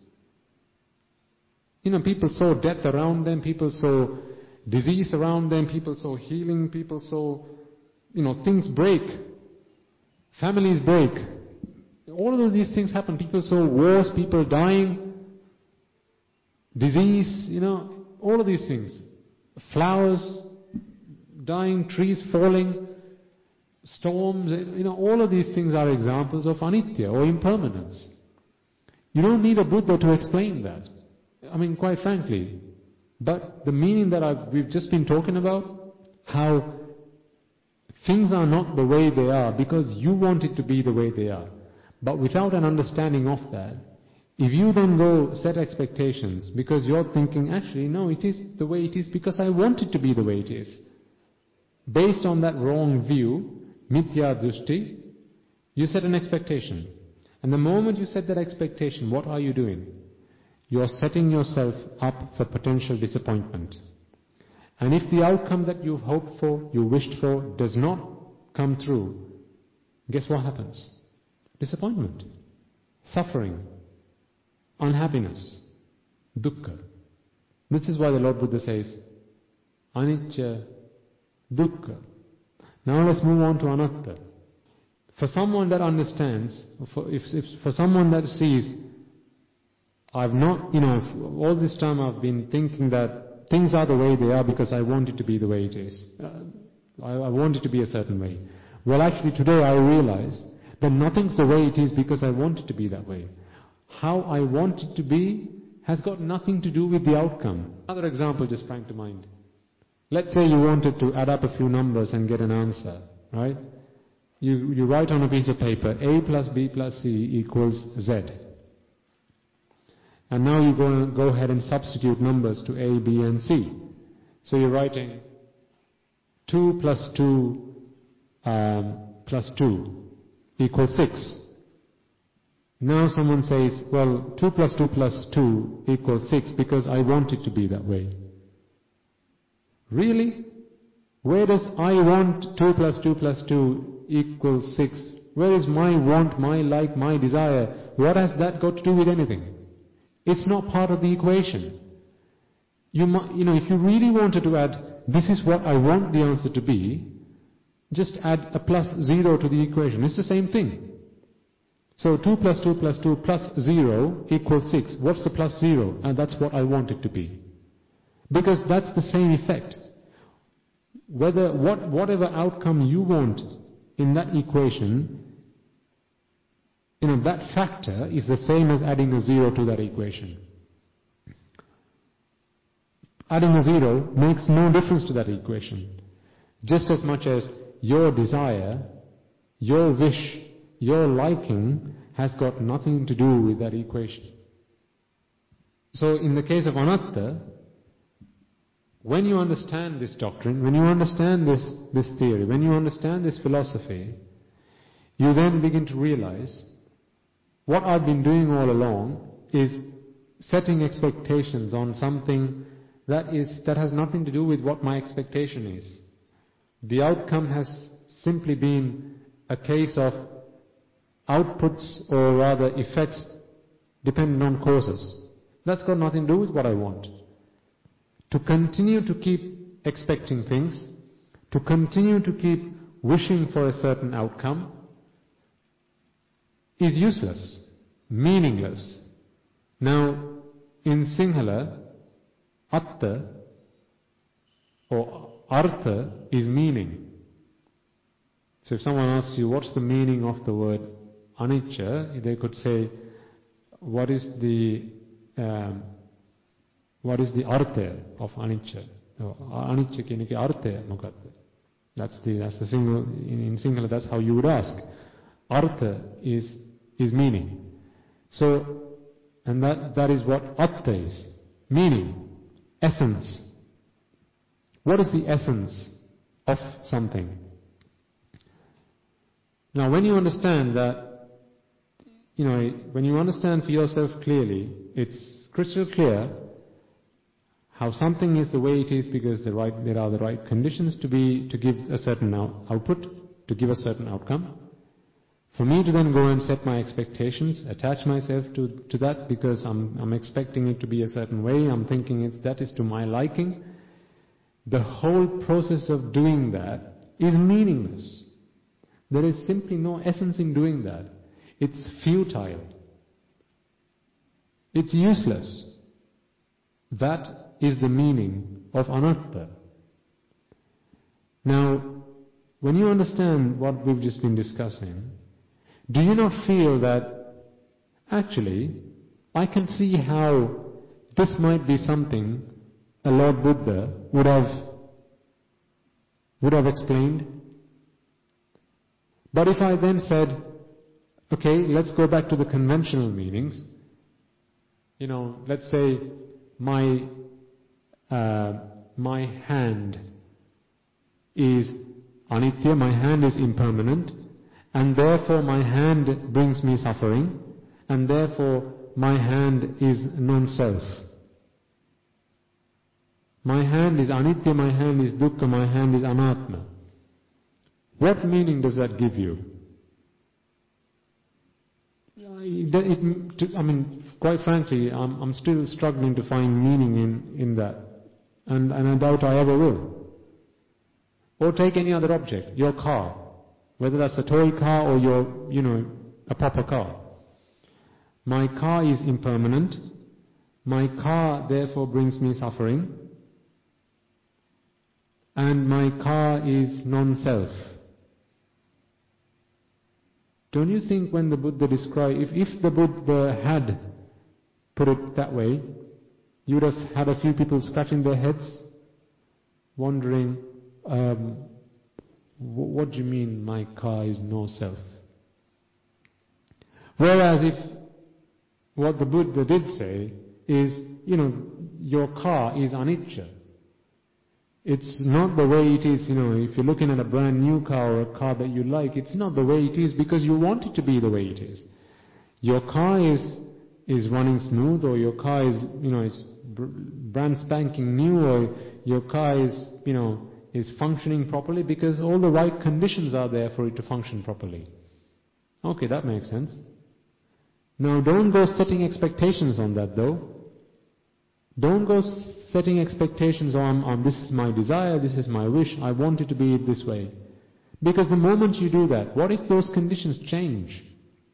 Speaker 1: People saw death around them, people saw disease around them, people saw healing, people saw, things break. Families break. All of these things happen. People saw wars, people dying, disease, all of these things. Flowers dying, trees falling, storms, all of these things are examples of anitya or impermanence. You don't need a Buddha to explain that. I mean, quite frankly. But the meaning that we've just been talking about, how things are not the way they are because you want it to be the way they are. But without an understanding of that, if you then go set expectations because you're thinking, actually, no, it is the way it is because I want it to be the way it is. Based on that wrong view, mithya drishti, you set an expectation. And the moment you set that expectation, what are you doing? You are setting yourself up for potential disappointment. And if the outcome that you've hoped for, you wished for, does not come through, guess what happens? Disappointment, suffering, unhappiness, dukkha. This is why the Lord Buddha says, anicca, dukkha. Now let's move on to anatta. For someone that understands, for someone that sees, I've not, all this time I've been thinking that things are the way they are because I want it to be the way it is. I want it to be a certain way. Well, actually today I realize that nothing's the way it is because I want it to be that way. How I want it to be has got nothing to do with the outcome. Another example just sprang to mind. Let's say you wanted to add up a few numbers and get an answer, right? You write on a piece of paper, A plus B plus C equals Z. And now you go ahead and substitute numbers to A, B and C. So you're writing 2 plus 2 plus 2 equals 6. Now someone says, well, 2 plus 2 plus 2 equals 6 because I want it to be that way. Really? Where does I want 2 plus 2 plus 2 equals 6? Where is my want, my like, my desire? What has that got to do with anything? It's not part of the equation. If you really wanted to add, this is what I want the answer to be, just add a plus 0 to the equation. It's the same thing. So 2 plus 2 plus 2 plus 0 equals 6. What's the plus 0? And that's what I want it to be. Because that's the same effect. Whatever outcome you want in that equation, that factor is the same as adding a 0 to that equation. Adding a 0 makes no difference to that equation. Just as much as your desire, your wish, your liking has got nothing to do with that equation. So in the case of anatta, when you understand this doctrine, when you understand this theory, when you understand this philosophy, you then begin to realize what I've been doing all along is setting expectations on something that has nothing to do with what my expectation is. The outcome has simply been a case of outputs, or rather effects, dependent on causes. That's got nothing to do with what I want. To continue to keep expecting things, to continue to keep wishing for a certain outcome, is useless, meaningless. Now, in Sinhala, atta or artha is meaning. So if someone asks you, what's the meaning of the word anicca, they could say, what is the artha of anicca? Anicca kiniki artha mokadda? That's the single in Sinhala. That's how you would ask. Artha is meaning. So, and that is what atta is, meaning, essence. What is the essence of something? Now, when you understand that, when you understand for yourself clearly, it's crystal clear how something is the way it is because there are the right conditions to give a certain output, to give a certain outcome. For me to then go and set my expectations, attach myself to that because I'm expecting it to be a certain way, I'm thinking that is to my liking, the whole process of doing that is meaningless. There is simply no essence in doing that. It's futile. It's useless. That is the meaning of anatta. Now, when you understand what we've just been discussing, do you not feel that actually I can see how this might be something a Lord Buddha would have explained? But if I then said, okay, let's go back to the conventional meanings. Let's say my hand is anitya, my hand is impermanent, and therefore my hand brings me suffering, and therefore my hand is non-self. My hand is anitya, my hand is dukkha, my hand is anatma. What meaning does that give you? Quite frankly, I'm still struggling to find meaning in that. And I doubt I ever will. Or take any other object, your car. Whether that's a toy car or a proper car. My car is impermanent. My car therefore brings me suffering. And my car is non-self. Don't you think when the Buddha described, if the Buddha had put it that way, you would have had a few people scratching their heads, wondering, what do you mean my car is no self? Whereas if what the Buddha did say is, your car is anicca. It's not the way it is, if you're looking at a brand new car or a car that you like, it's not the way it is because you want it to be the way it is. Your car is running smooth, or your car is, is brand spanking new, or your car is functioning properly because all the right conditions are there for it to function properly. Okay, that makes sense. Now don't go setting expectations on that though. Don't go setting expectations on this is my desire, this is my wish, I want it to be this way. Because the moment you do that, what if those conditions change?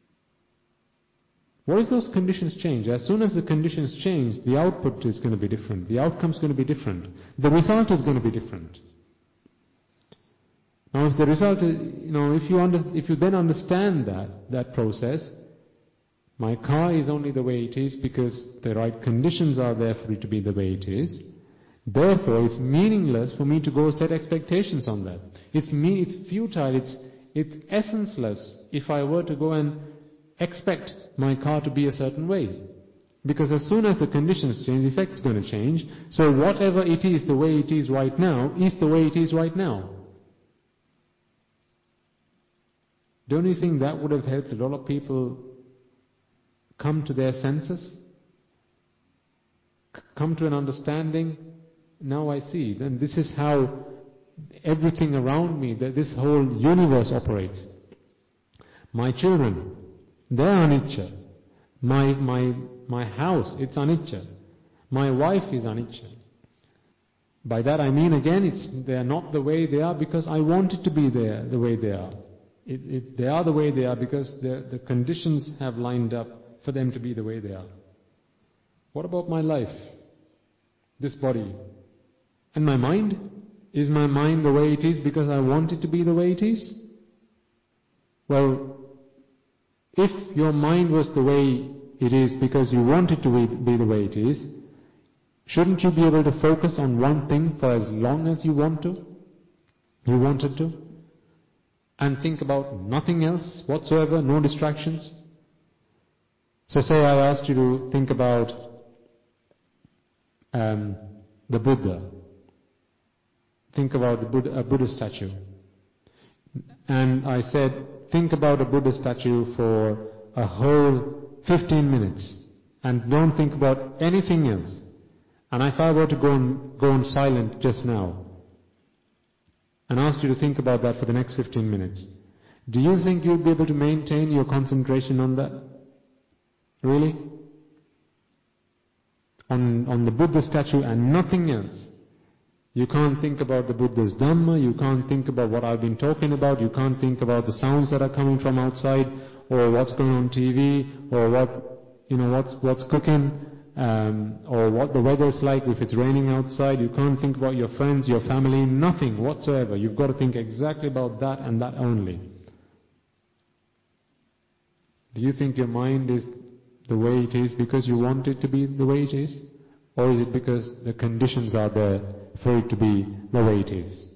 Speaker 1: What if those conditions change? As soon as the conditions change, the output is going to be different. The outcome is going to be different. The result is going to be different. Now if the result is, if you then understand that process, my car is only the way it is because the right conditions are there for it to be the way it is. Therefore, it's meaningless for me to go set expectations on that. It's futile, it's essenceless if I were to go and expect my car to be a certain way. Because as soon as the conditions change, the effect's going to change. So whatever it is, the way it is right now, is the way it is right now. Don't you think that would have helped a lot of people come to their senses? Come to an understanding? Now I see. Then this is how everything around me, this whole universe operates. My children, they're anicca. My house, it's anicca. My wife is anicca. By that I mean again, they are not the way they are because I want it to be there the way they are. They are the way they are because the conditions have lined up for them to be the way they are. What about my life? This body. And my mind? Is my mind the way it is because I want it to be the way it is? Well, if your mind was the way it is because you want it to be the way it is, shouldn't you be able to focus on one thing for as long as you wanted to? And think about nothing else whatsoever, no distractions? So say I asked you to think about the Buddha. Think about a Buddha statue. And I said, think about a Buddha statue for a whole 15 minutes. And don't think about anything else. And if I were to go on silent just now, and asked you to think about that for the next 15 minutes, do you think you'll be able to maintain your concentration on that? Really? On the Buddha statue and nothing else. You can't think about the Buddha's Dhamma, you can't think about what I've been talking about, you can't think about the sounds that are coming from outside, or what's going on TV, or what's cooking, or what the weather's like if it's raining outside. You can't think about your friends, your family, nothing whatsoever. You've got to think exactly about that and that only. Do you think your mind is the way it is because you want it to be the way it is? Or is it because the conditions are there for it to be the way it is?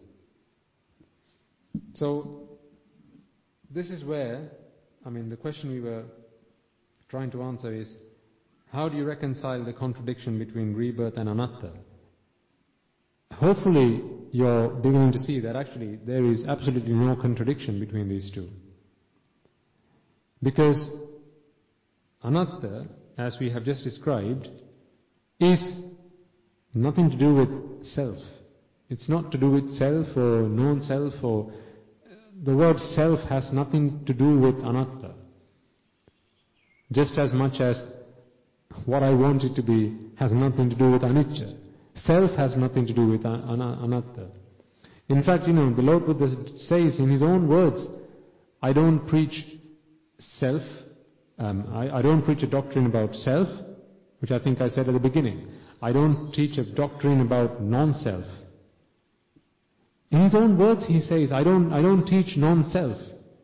Speaker 1: So, this is where, the question we were trying to answer is, how do you reconcile the contradiction between rebirth and anatta? Hopefully you're beginning to see that actually there is absolutely no contradiction between these two. Because anatta, as we have just described, is nothing to do with self. It's not to do with self or non-self, or the word self has nothing to do with anatta. Just as much as what I want it to be has nothing to do with anicca. Self has nothing to do with anatta. In fact, the Lord Buddha says in his own words, I don't preach self, I don't preach a doctrine about self, which I think I said at the beginning. I don't teach a doctrine about non-self. In his own words he says, I don't teach non-self.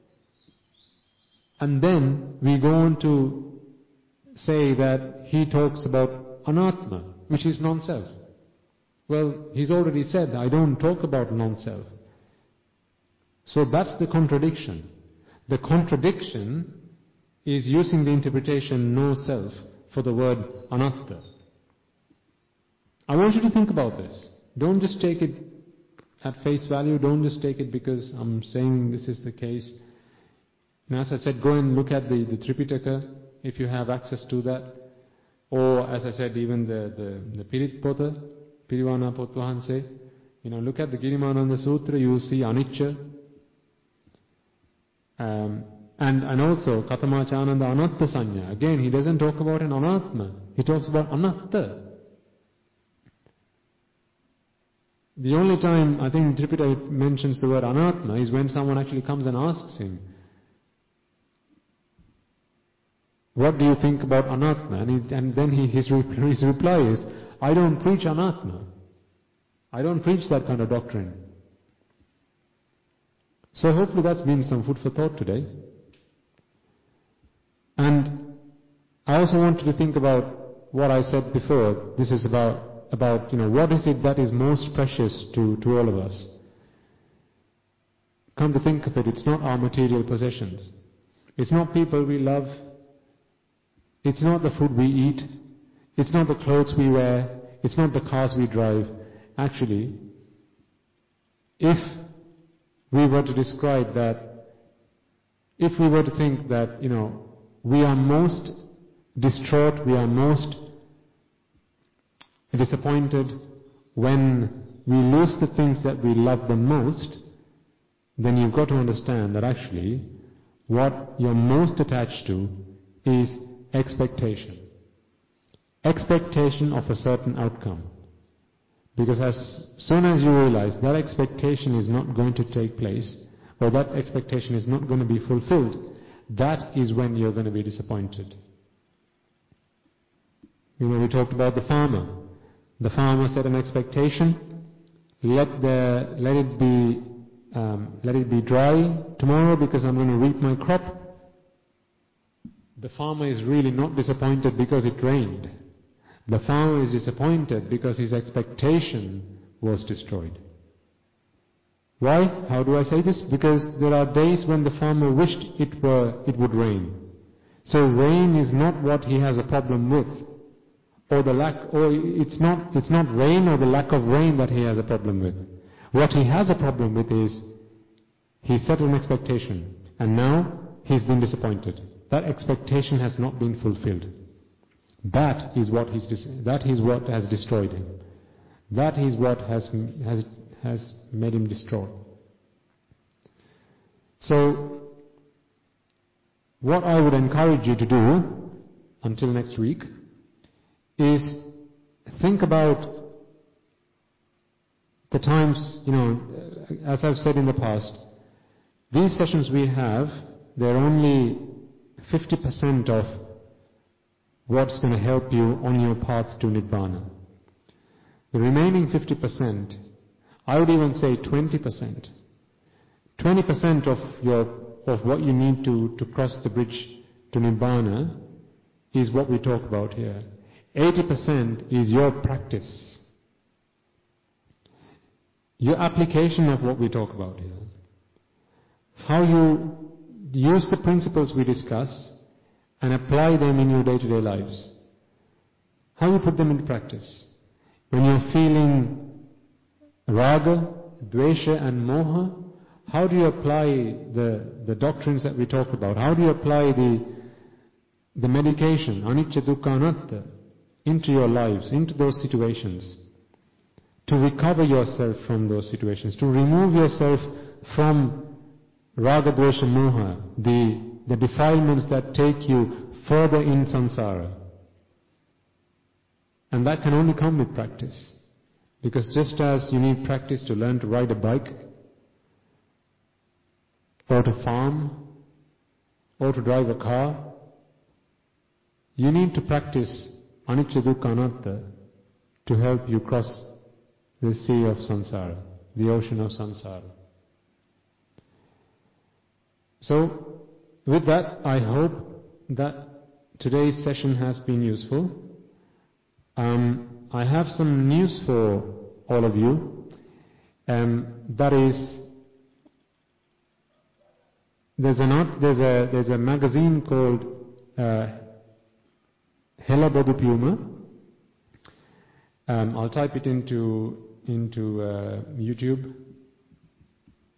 Speaker 1: And then we go on to say that he talks about anatma, which is non-self. Well, he's already said, I don't talk about non-self. So that's the contradiction. The contradiction is using the interpretation no self for the word anatta. I want you to think about this. Don't just take it at face value. Don't just take it because I'm saying this is the case. And as I said, go and look at the Tripitaka if you have access to that. Or, as I said, even the Pirit Pota, Pirivana Potvahanse. Look at the Girimananda Sutra, you will see Anicca. And also Katamachananda Anatta Sanya. Again, he doesn't talk about an Anatma. He talks about Anatta. The only time I think Tripitaka mentions the word Anatma is when someone actually comes and asks him, what do you think about Anatma? And then his reply is, I don't preach Anatma. I don't preach that kind of doctrine. So hopefully that's been some food for thought today. And I also want you to think about what I said before. This is about what is it that is most precious to all of us. Come to think of it, it's not our material possessions. It's not people we love. It's not the food we eat. It's not the clothes we wear. It's not the cars we drive. Actually, if we were to describe that, if we were to think that, we are most distraught, we are most disappointed when we lose the things that we love the most, then you've got to understand that actually what you're most attached to is expectation. Expectation of a certain outcome. Because as soon as you realize that expectation is not going to take place, or that expectation is not going to be fulfilled, that is when you're going to be disappointed. We talked about the farmer. The farmer set an expectation, let it be dry tomorrow because I'm going to reap my crop. The farmer is really not disappointed because it rained. The farmer is disappointed because his expectation was destroyed. Why? How do I say this? Because there are days when the farmer wished it would rain. So rain is not what he has a problem with, or it's not rain or the lack of rain that he has a problem with. What he has a problem with is he set an expectation and now he's been disappointed. That expectation has not been fulfilled. That is what has destroyed him. That is what has made him distraught. So, what I would encourage you to do until next week is think about the times, as I've said in the past, these sessions we have, they're only 50% of what's going to help you on your path to Nibbana. The remaining 50%, I would even say 20%. 20% of what you need to cross the bridge to Nibbana is what we talk about here. 80% is your practice. Your application of what we talk about here. How you use the principles we discuss and apply them in your day-to-day lives. How you put them into practice. When you're feeling raga, dvesha and moha, how do you apply the doctrines that we talk about? How do you apply the medication, anicca dukkha anatta, into your lives, into those situations? To recover yourself from those situations, to remove yourself from raga, dvesha, moha, the defilements that take you further in samsara. And that can only come with practice. Because just as you need practice to learn to ride a bike, or to farm, or to drive a car, you need to practice anicca dukkha anatta to help you cross the sea of samsara, the ocean of samsara. So, with that, I hope that today's session has been useful. I have some news for all of you. That is, there's a magazine called Hela Bodhipuma. I'll type it into YouTube.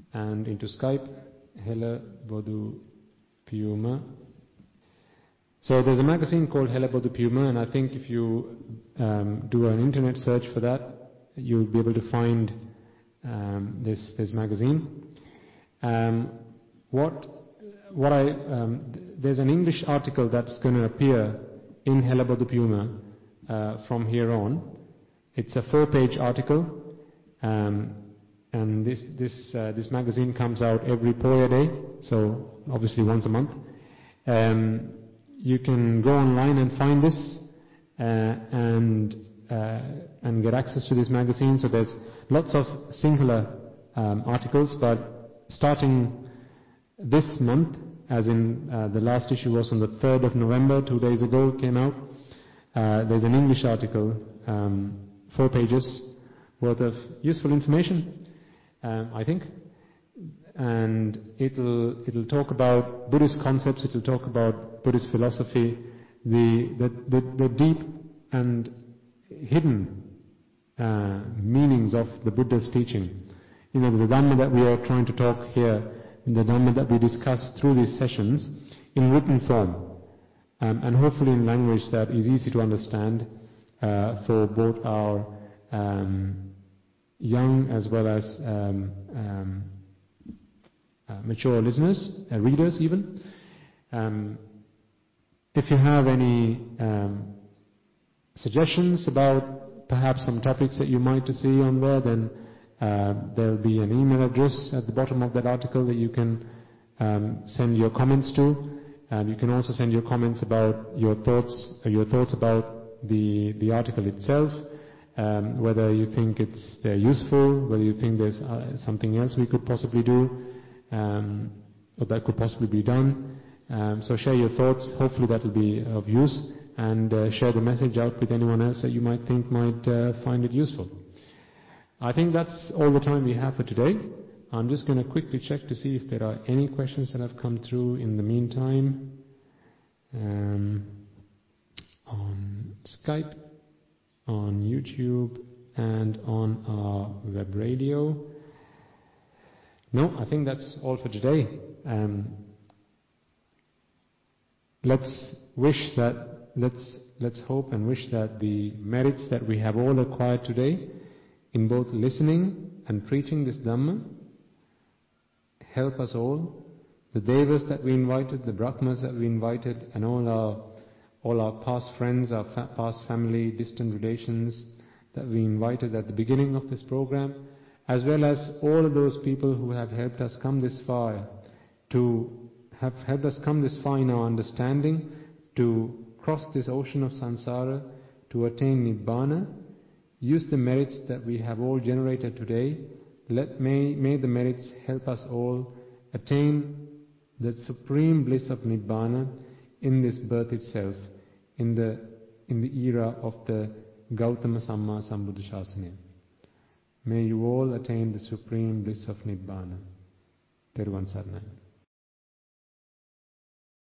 Speaker 1: and into Skype, Hela Bodu Piuma. So there's a magazine called Hela Bodu Piuma, and I think if you do an internet search for that, you'll be able to find this magazine. There's an English article that's going to appear in Hela Bodu Piuma from here on. It's a 4-page article, and this magazine comes out every Poya day, so obviously once a month. You can go online and find this and get access to this magazine. So there's lots of singular articles, but starting this month, as in the last issue was on the 3rd of November, 2 days ago, came out. There's an English article, 4 pages worth of useful information, I think. And it'll talk about Buddhist concepts, it'll talk about Buddhist philosophy, the deep and hidden meanings of the Buddha's teaching. You know, the Dhamma that we are trying to talk here, the Dhamma that we discuss through these sessions in written form, and hopefully in language that is easy to understand for both our young as well as mature listeners, readers even. If you have any suggestions about perhaps some topics that you might see on there, then there will be an email address at the bottom of that article that you can send your comments to. You can also send your comments about your thoughts about the article itself, whether you think they're useful, whether you think there's something else we could possibly do, or that could possibly be done. So share your thoughts. Hopefully that will be of use, and share the message out with anyone else that you might think might find it useful. I think that's all the time we have for today. I'm just going to quickly check to see if there are any questions that have come through in the meantime. On Skype, on YouTube, and on our web radio. No, I think that's all for today. Let's hope and wish that the merits that we have all acquired today in both listening and preaching this Dhamma help us all, the Devas that we invited, the Brahmas that we invited, and all our past friends, our past family, distant relations that we invited at the beginning of this program, as well as all of those people who have helped us come this far, in our understanding, to cross this ocean of samsara, to attain Nibbana. Use the merits that we have all generated today. May the merits help us all attain the supreme bliss of Nibbana in this birth itself, in the era of the Gautama Samma Sambuddha Shasana. May you all attain the supreme bliss of Nibbana. Teruvan Saranai.